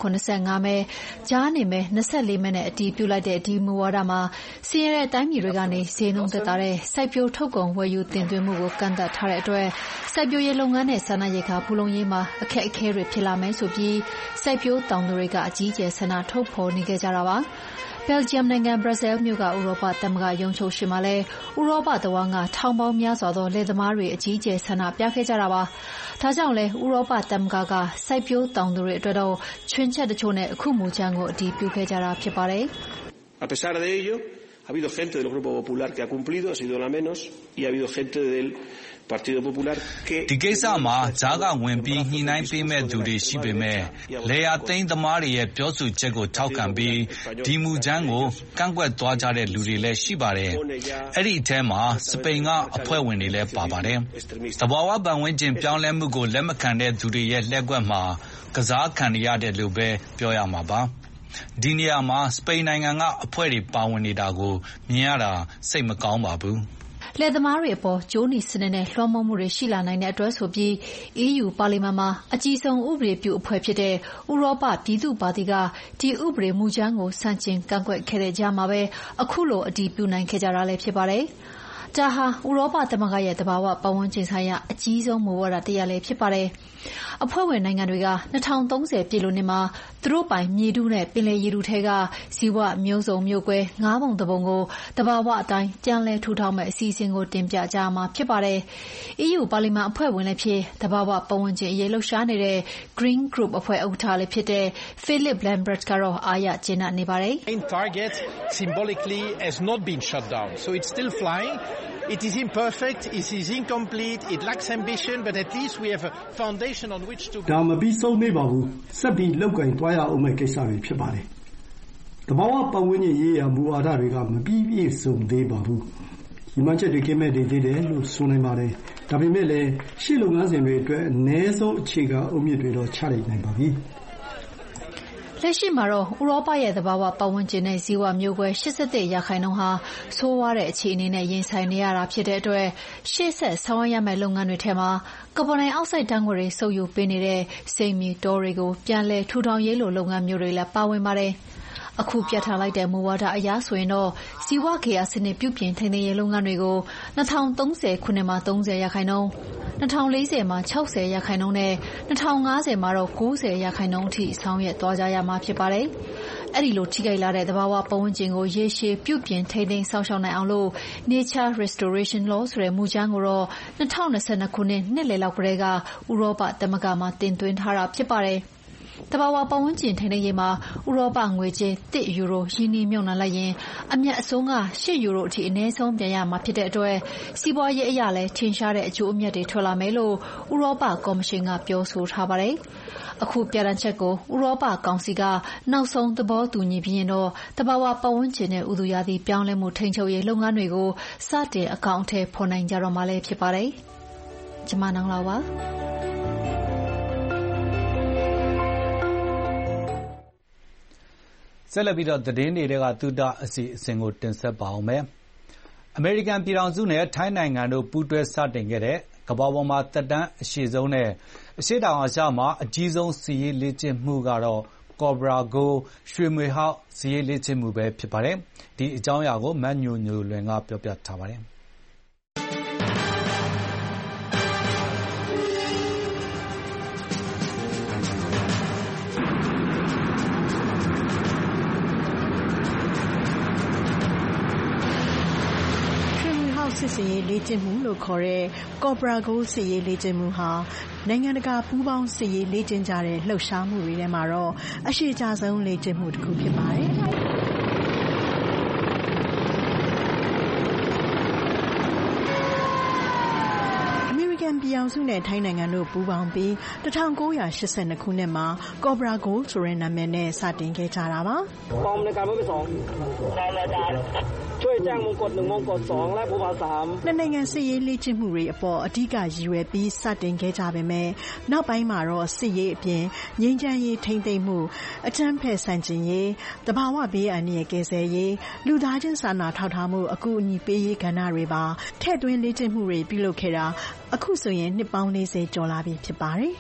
285မဲကြားနေမဲ24မဲနဲ့အတည်ပြုလိုက်တဲ့ဒီမူဝါဒမှာစီးရဲတဲ့တိုင်းပြည်တွေကနေဈေးနှုန်းသက်သာတဲ့စိုက်ပျိုးထုတ်ကုန်ဝယ်ယူတင်သွင်းမှုကိုကန့်သတ်ထားတဲ့အတွက်စိုက်ပျိုးရေးလုပ်ငန်းနဲ့စားနပ်ရိက္ခာဖူလုံရေးမှာအခက်အခဲတွေဖြစ်လာမယ်ဆိုပြီးစိုက်ပျိုးတောင်သူတွေကအကြီးအကျယ်ဆန္ဒထုတ်ဖော်နေကြတာပါ။ဘယ်လ်ဂျီယမ်နိုင်ငံဘရပ်ဆဲလ်မြို့ကဥရောပသမဂ္ဂရုံးချုပ်ရှိမှလည်းဥရောပတဝန်းကထောင်ပေါင်းများစွာသောလယ်သမားတွေအကြီးအကျယ်ဆန္ဒပြခဲ့ကြတာပါ။ဒါကြောင့်လည်းဥရောပသမဂ္ဂကစိုက်ပျိုးတောင်သူတွေအတွက်တော့ချွင်းချက်တချို့နဲ့အခုမူကြမ်းကိုအတည်ပြုခဲ့ကြတာဖြစ်ပါတယ်။ A pesar de ello, ha habido gente del Grupo Popular que ha cumplido, ha sido la menos, y ha habido gente del Partido Popular que ဒီကိစ္စမှာဂျားကဝင်ပြီးညှိနှိုင်းပေးမဲ့သူတွေရှိပေမဲ့လေယာသိန်းသမားတွေရဲ့ပြောဆိုချက်ကိုထောက်ခံပြီးဒီမူချမ်းကိုကန့်ကွက်သွားကြတဲ့လူတွေလည်းရှိပါတယ်။အဲ့ဒီအထဲမှာစပိန်ကအဖွဲ့ဝင်တွေလည်းပါပါတယ်။သဘာဝပတ်ဝန်းကျင်ပြောင်းလဲမှုကိုလက်မခံတဲ့သူတွေရဲ့လှည့်ကွက်မှာကစားခံရတဲ့လို့ပဲပြောရမှာပါ။ဒီနေရာမှာစပိန်နိုင်ငံကအဖွဲ့တွေပါဝင်နေတာကိုမြင်ရတာစိတ်မကောင်းပါဘူး။လယ်သမားတွေအပေါ်ကြိုးနီစနစ်နဲ့လွှမ်းမိုးမှုတွေရှိလာနိုင်တဲ့အတွက်ဆိုပြီး EU ပါလီမန်မှာအကြီးဆုံးဥပဒေပြုအဖွဲ့ဖြစ်တဲ့ဥရောပပြည်သူ့ပါတီကဒီဥပဒေမူကြမ်းကိုဆန့်ကျင်ကန့်ကွက်ခဲ့တဲ့ကြားမှာပဲအခုလိုအတည်ပြုနိုင်ခဲ့ကြတာလည်းဖြစ်ပါတယ်။ဒါဟာဥရောပသမဂ္ဂရဲ့သဘာဝပတ်ဝန်းကျင်ဆိုင်ရာအကြီးဆုံးမူဝါဒတစ်ရပ်လည်းဖြစ်ပါတယ်။အဖွဲ့ဝင်နိုင်ငံတွေက2030ပြည်လွန်နှစ်မှာသူတို့ပိုင်မြေထုနဲ့ပင်လယ်ရေထုထဲကဇီဝမျိုးစုံမျိုးကွဲ9ပုံတစ်ပုံကိုသဘာဝအတိုင်းပြန်လည်ထူထောင်မဲ့အစီအစဉ်ကိုတင်ပြကြမှာဖြစ်ပါတယ်။ EU ပါလီမန်အဖွဲ့ဝင်လည်းဖြစ်သဘာဝပတ်ဝန်းကျင်အရေးလှုပ်ရှားနေတဲ့ Green Group အဖွဲ့ဥက္ကဋ္ဌလည်းဖြစ်တဲ့ Philip Lambert ကတော့အားရကျေနပ်နေပါတယ်။ Main target symbolically has not been shut down, so it's still flying. It is imperfect, it is incomplete, it lacks ambition, but at least we have a foundation on which to... ဒါမပြီးဆုံးသေးပါဘူး။ဆက်ပြီးလောက်ကင်သွားရအောင်မဲ့ကိစ္စတွေဖြစ်ပါတယ်။သဘာဝပတ်ဝန်းကျင်ရေးရာမူဝါဒတွေကမပြီးပြည့်စုံသေးပါဘူး။ဒီမှချက်တွေကင်းမဲ့နေသေးတယ်လို့ဆိုနိုင်ပါတယ်။ဒါပေမဲ့လည်းရှေ့လုပ်ငန်းစဉ်တွေအတွက်အနည်းဆုံးအခြေခံအုတ်မြစ်တွေတော့ချလိုက်နိုင်ပါပြီ။လက်ရှိမှာတော့ဥရောပရဲ့သဘာဝပတ်ဝန်းကျင်နဲ့ဇီဝမျိုးကွဲ81%ဟာဆိုးဝါးတဲ့အခြေအနေနဲ့ရင်ဆိုင်နေရတာဖြစ်တဲ့အတွက်ရှေ့ဆက်ဆောင်ရွက်ရမယ့်လုပ်ငန်းတွေထဲမှာကာဗွန်ဒိုင်အောက်ဆိုက်ဓာတ်ငွေ့တွေစုပ်ယူပေးနေတဲ့စိမ်းမြေတောတွေကိုပြန်လည်ထူထောင်ရေးလိုလုပ်ငန်းမျိုးတွေလည်းပါဝင်ပါတယ်။အခုပြဋ္ဌာန်းလိုက်တဲ့မူဝါဒအရဆိုရင်တော့ဇီဝဂေဟစနစ်ပြုပြင်ထိန်းသိမ်းရေးလုပ်ငန်းတွေကို2030ခုနှစ်မှာ30%, 2040မှာ60%နဲ့2050မှာတော့90%အထိဆောင်ရွက်သွားကြရမှာဖြစ်ပါတယ်။အဲဒီလိုထိခိုက်လာတဲ့သဘာဝပတ်ဝန်းကျင်ကိုရေရှည်ပြုပြင်ထိန်းသိမ်းစောင့်ရှောက်နိုင်အောင်လို့ Nature Restoration Law ဆိုတဲ့မူကြမ်းကိုတော့2022ခုနှစ်နှစ်လယ်လောက်ကတည်းကဥရောပသမဂ္ဂမှာတင်သွင်းထားတာဖြစ်ပါတယ်။သဘာဝပတ်ဝန်းကျင်ထိန်းသိမ်းရေးမှာဥရောပငွေကြေး1ယူရိုရင်းနှီးမြှုပ်နှံလိုက်ရင်အမြတ်အစွန်းက8ယူရိုအထိအနည်းဆုံးပြန်ရမှာဖြစ်တဲ့အတွက်စီးပွားရေးအရလည်းထင်ရှားတဲ့အကျိုးအမြတ်တွေထွက်လာမယ်လို့ဥရောပကော်မရှင်ကပြောဆိုထားပါတယ်။အခုပြဋ္ဌာန်းချက်ကိုဥရောပကောင်စီကနောက်ဆုံးသဘောတူညီပြီးရင်တော့သဘာဝပတ်ဝန်းကျင်နဲ့ဥတုရာသီပြောင်းလဲမှုထိန်းချုပ်ရေးလုပ်ငန်းတွေကိုစတင်အကောင်အထည်ဖော်နိုင်ကြတော့မှာလည်းဖြစ်ပါတယ်။ကျွန်မနောင်လာပါဆက်လက်ပြီးတော့သတင်းတွေကသုတအစီအစဉ်ကိုတင်ဆက်ပါအောင်မယ်။အမေရိကန်ပြည်ထောင်စုနဲ့ထိုင်းနိုင်ငံတို့ပူးတွဲစတင်ခဲ့တဲ့ကမ္ဘာပေါ်မှာသက်တမ်းအရှည်ဆုံးနဲ့အရှေ့တောင်အာရှမှာအကြီးဆုံးစစ်ရေးလေ့ကျင့်မှုကတော့ Cobra Gold ရွှေမြွေဟောက်စစ်ရေးလေ့ကျင့်မှုပဲဖြစ်ပါတယ်။ဒီအကြောင်းအရာကိုမတ်ညိုညိုလွင်ကပြောပြထားပါတယ်။စစ်ရေးလေ့ကျင့်မှုလို့ခေါ်တဲ့ Cobra Gold စစ်ရေးလေ့ကျင့်မှုဟာနိုင်ငံတကာပူးပေါင်းစစ်ရေးလေ့ကျင့်ကြတဲ့လှုပ်ရှားမှုတွေထဲမှာတော့အရှိအကျဆုံးလေ့ကျင့်မှုတစ်ခုဖြစ်ပါတယ်။အမေရိကန်ကန်ပြည်အောင်စုနဲ့ထိုင်းနိုင်ငံတို့ပူးပေါင်းပြီး1982ခုနှစ်မှာ Cobra Gold ဆိုတဲ့နာမည်နဲ့စတင်ခဲ့ကြတာပါ။ပေါင်းในการประเภท2ช่วยแจ้งมงกุฎ1มงกุฎ2และภูผา3 နှစ်နိုင်ငံစစ်ရေးလေ့ကျင့်မှုတွေအပေါ်အဓိကရည်ရွယ်ပြီးစတင်ခဲ့ကြပေမဲ့နောက်ပိုင်းမှာတော့စစ်ရေးအပြင်ငြိမ်းချမ်းရေးထိန်းသိမ်းမှုအကြမ်းဖက်ဆန့်ကျင်ရေးတဘာဝဘေးအန္တရာယ်ကယ်ဆယ်ရေးလူသားချင်းစာနာထောက်ထားမှုအကူအညီပေးရေးကဏ္ဍတွေပါထည့်သွင်းလေ့ကျင့်မှုတွေပြုလုပ်ခဲ့တာအခုဆိုရင်နှစ်ပေါင်း40ကျော်လာပြီဖြစ်ပါတယ်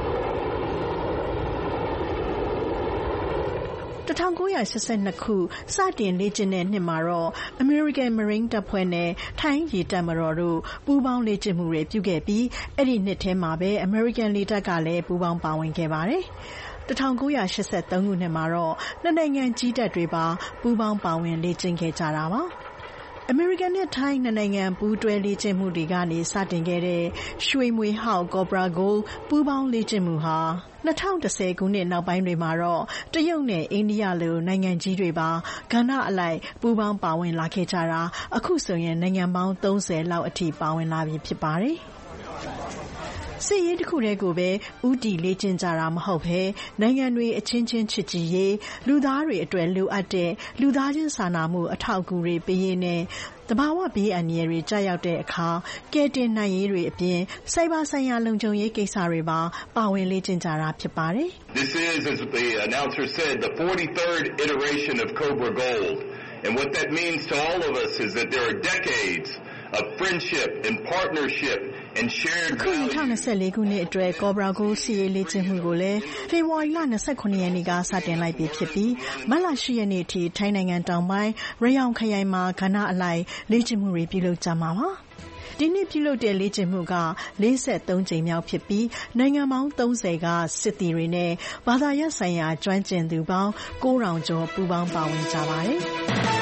1982ခုစတင်လေ့ကျင့်တဲ့နှစ်မှာတော့ American Marine တပ်ဖွဲ့နဲ့ထိုင်းရေတပ်မတော်တို့ပူးပေါင်းလေ့ကျင့်မှုတွေပြုခဲ့ပြီးအဲ့ဒီနှစ်ထဲမှာပဲ American လေတပ်ကလည်းပူးပေါင်းပါဝင်ခဲ့ပါတယ်1983ခုနှစ်မှာတော့နှစ်နိုင်ငံကြီးတပ်တွေပါပူးပေါင်းပါဝင်လေ့ကျင့်ခဲ့ကြတာပါအမေရိကန်နဲ့ထိုင်းနိုင်ငံပူးတွဲလေ့ကျင့်မှုတွေကနေစတင်ခဲ့တဲ့ရွှေမွေဟောက် Cobra Gold ပူးပေါင်းလေ့ကျင့်မှုဟာ2010ခုနှစ်နောက်ပိုင်းတွေမှာတော့တရုတ်နဲ့အိန္ဒိယလိုနိုင်ငံကြီးတွေပါကဏ္ဍအလိုက်ပူးပေါင်းပါဝင်လာခဲ့ကြတာအခုဆိုရင်နိုင်ငံပေါင်း30လောက်အထိပါဝင်လာပြီဖြစ်ပါတယ်စစ်ရေးတစ်ခုတည်းကိုပဲဥတီလေ့ကျင့်ကြတာမဟုတ်ဘဲနိုင်ငံတွေအချင်းချင်းချစ်ကြည်ရေးလူသားတွေအတွက်လိုအပ်တဲ့လူသားချင်းစာနာမှုအထောက်အကူတွေပေးရေးနဲ့တဘာဝဘေးအန္တရာယ်တွေကြာရောက်တဲ့အခါကယ်တင်နိုင်ရေးတွေအပြင်စိုက်ဘာဆိုင်ရာလုံခြုံရေးကိစ္စတွေပါပါဝင်လေ့ကျင့်ကြတာဖြစ်ပါတယ်။ This is, as the announcer said, the 43rd iteration of Cobra Gold. And what that means to all of us is that there are decades of friendship and partnership and shared values. 2024ခုနှစ်အတွက် Cobra Gold စီရေးလေ့ကျင့်မှုကိုလည်းဖေဖော်ဝါရီလ29ရက်နေ့ကစတင်လိုက်ပြီဖြစ်ပြီးမတ်လ10ရက်နေ့အထိထိုင်းနိုင်ငံတောင်ပိုင်းရယောင်ခရိုင်မှာကဏ္ဍအလိုက်လေ့ကျင့်မှုတွေပြုလုပ်ကြမှာပါ။ဒီနှစ်ပြုလုပ်တဲ့လေ့ကျင့်မှုက43ကြိမ်မြောက်ဖြစ်ပြီးနိုင်ငံပေါင်း30ကစစ်သည်တွေနဲ့ဘာသာရပ်ဆိုင်ရာကျွမ်းကျင်သူပေါင်း9000ကျော်ပူးပေါင်းပါဝင်ကြပါတယ်။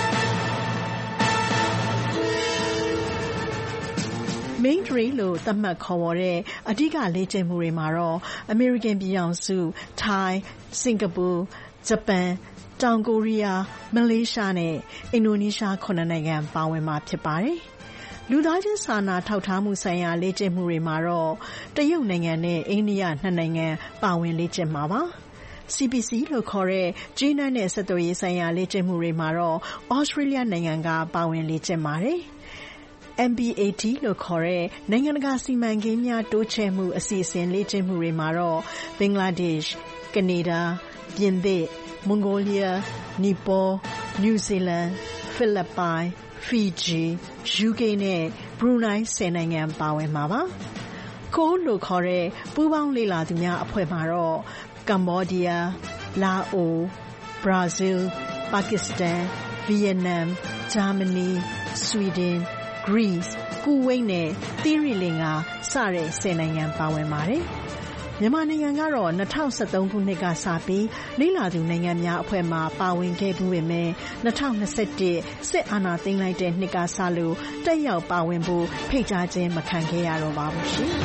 Main Drill လို့သတ်မှတ်ခေါ်ဝေါ်တဲ့အဓိကလေ့ကျင့်မှုတွေမှာတော့ American ပြည်ထောင်စု၊ထိုင်း၊စင်ကာပူ၊ဂျပန်၊တောင်ကိုရီးယား၊မလေးရှားနဲ့အင်ဒိုနီးရှား9နိုင်ငံပါဝင်မှာဖြစ်ပါတယ်။လူသားချင်းစာနာထောက်ထားမှုဆိုင်ရာလေ့ကျင့်မှုတွေမှာတော့တရုတ်နိုင်ငံနဲ့အိန္ဒိယ2နိုင်ငံပါဝင်လေ့ကျင့်မှာပါ။ CPC လို့ခေါ်တဲ့ကျေးနပ်နဲ့ဆက်သွယ်ရေးဆိုင်ရာလေ့ကျင့်မှုတွေမှာတော့ Australia နိုင်ငံကပါဝင်လေ့ကျင့်ပါတယ်။ MBAT လို့ခေါ်တဲ့နိုင်ငံတကာစီမံကိန်းများတိုးချဲ့မှုအစီအစဉ်လေ့ကျင့်မှုတွေမှာတော့ဘင်္ဂလားဒေ့ရှ်၊ကနေဒါ၊ပြင်သစ်၊မွန်ဂိုလီးယား၊နီပေါ၊နယူးဇီလန်၊ဖိလစ်ပိုင်၊ဖီဂျီ၊UK နဲ့ဘရူနိုင်း10နိုင်ငံပါဝင်မှာပါ။ COAL လို့ခေါ်တဲ့ပူးပေါင်းလေ့လာသူများအဖွဲ့မှာတော့ကမ္ဘောဒီးယား၊လာအို၊ဘရာဇီးလ်၊ပါကစ္စတန်၊ဗီယက်နမ်၊ဂျာမနီ၊ဆွီဒင်၊Greece, Kuwait နဲ့သီရိလင်္ကာစတဲ့10နိုင်ငံပါဝင်ပါတယ်။မြန်မာနိုင်ငံကတော့2013ခုနှစ်ကစပြီးလေ့လာသူနိုင်ငံများအဖွဲ့မှပါဝင်ခဲ့မှုပေမဲ့2021စစ်အာဏာသိမ်းလိုက်တဲ့နှစ်ကစလို့တက်ရောက်ပါဝင်ဖို့ဖိတ်ကြားခြင်းမခံခဲ့ရတော့ပါဘူးရှင်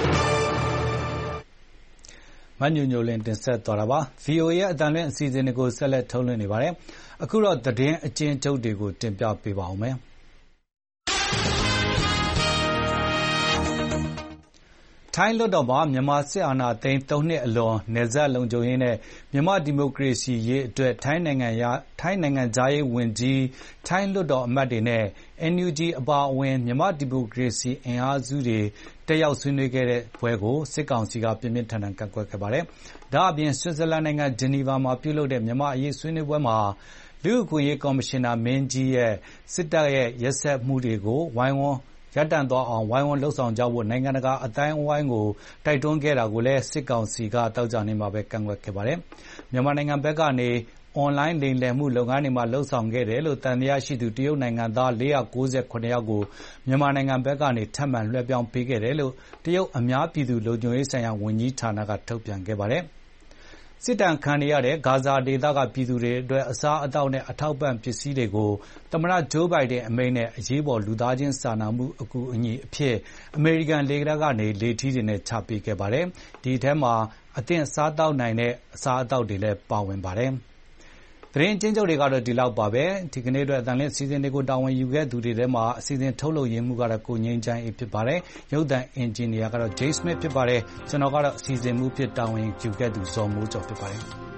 ။မညိုညိုလင်းတင်ဆက်သွားတာပါ။ VOA ရဲ့အတန်လွင့်အစီအစဉ်တွေကိုဆက်လက်ထုတ်လွှင့်နေပါတယ်။အခုတော့သတင်းအကျဉ်းချုပ်တွေကိုတင်ပြပေးပါဦးမယ်။ထိုင်းလွှတ်တော်မှာမြန်မာစစ်အာဏာသိမ်း3နှစ်အလွန်နယ်စပ်လုံခြုံရေးနဲ့မြန်မာဒီမိုကရေစီရေးအတွက်ထိုင်းနိုင်ငံခြားရေးဝန်ကြီးထိုင်းလွှတ်တော်အမတ်တွေနဲ့ NUG အပါအဝင်မြန်မာဒီမိုကရေစီအင်အားစုတွေတက်ရောက်ဆွေးနွေးခဲ့တဲ့ပွဲကိုစစ်ကောင်စီကပြင်းပြင်းထန်ထန်ကန့်ကွက်ခဲ့ပါတယ်။ဒါ့အပြင်ဆွစ်ဇာလန်နိုင်ငံဂျနီဗာမှာပြုလုပ်တဲ့မြန်မာအရေးဆွေးနွေးပွဲမှာလူ့အခွင့်အရေးကော်မရှင်နာမင်းကြီးရဲ့စစ်တပ်ရဲ့ရက်စက်မှုတွေကိုရပ်တန့်သွားအောင်ဝိုင်းဝန်းလုပ်ဆောင်ကြဖို့နိုင်ငံတကာအသိုင်းအဝိုင်းကိုတိုက်တွန်းခဲ့တာကိုလည်းစစ်ကောင်စီကသောကြာနေ့မှာပဲကန့်ကွက်ခဲ့ပါတယ်။မြန်မာနိုင်ငံဘက်ကနေအွန်လိုင်းလိမ်လည်မှုလုပ်ငန်းတွေမှာလှုပ်ဆောင်ခဲ့တယ်လို့သံသယရှိသူတရုတ်နိုင်ငံသား498ယောက်ကိုမြန်မာနိုင်ငံဘက်ကနေထပ်မံလွှဲပြောင်းပေးခဲ့တယ်လို့တရုတ်အများပြည်သူလုံခြုံရေးဆိုင်ရာဝန်ကြီးဌာနကထုတ်ပြန်ခဲ့ပါတယ်။စစ်တပ်ခံနေရတဲ့ဂါဇာဒေသကပြည်သူတွေအတွက်အစားအသောက်နဲ့အထောက်ပံ့ပစ္စည်းတွေကိုသမ္မတဂျိုးဘိုင်ဒန်အမိန့်နဲ့အရေးပေါ်လူသားချင်းစာနာမှုအကူအညီအဖြစ်အမေရိကန်လေတပ်ကနေလေထီးတွေနဲ့ချပေးခဲ့ပါတယ်။ ဒီထဲမှာအသင့်စားသောက်နိုင်တဲ့အစားအသောက်တွေလည်းပါဝင်ပါတယ်။သတင်းချင်းချုပ်တွေကတော့ဒီလောက်ပါပဲဒီကနေ့အတွက်အတန်လင်းအစီအစဉ်တွေကိုတာဝန်ယူခဲ့သူတွေထဲမှာအစီအစဉ်ထုတ်လုပ်ရင်းမှုကတော့ကိုငိမ့်ချိုင်းအေးဖြစ်ပါတယ်ရုပ်သံအင်ဂျင်နီယာကတော့ Jay Smith ဖြစ်ပါတယ်ကျွန်တော်ကတော့အစီအစဉ်မှုဖြစ်တာဝန်ယူခဲ့သူဇော်မိုးကျော်ဖြစ်ပါတယ်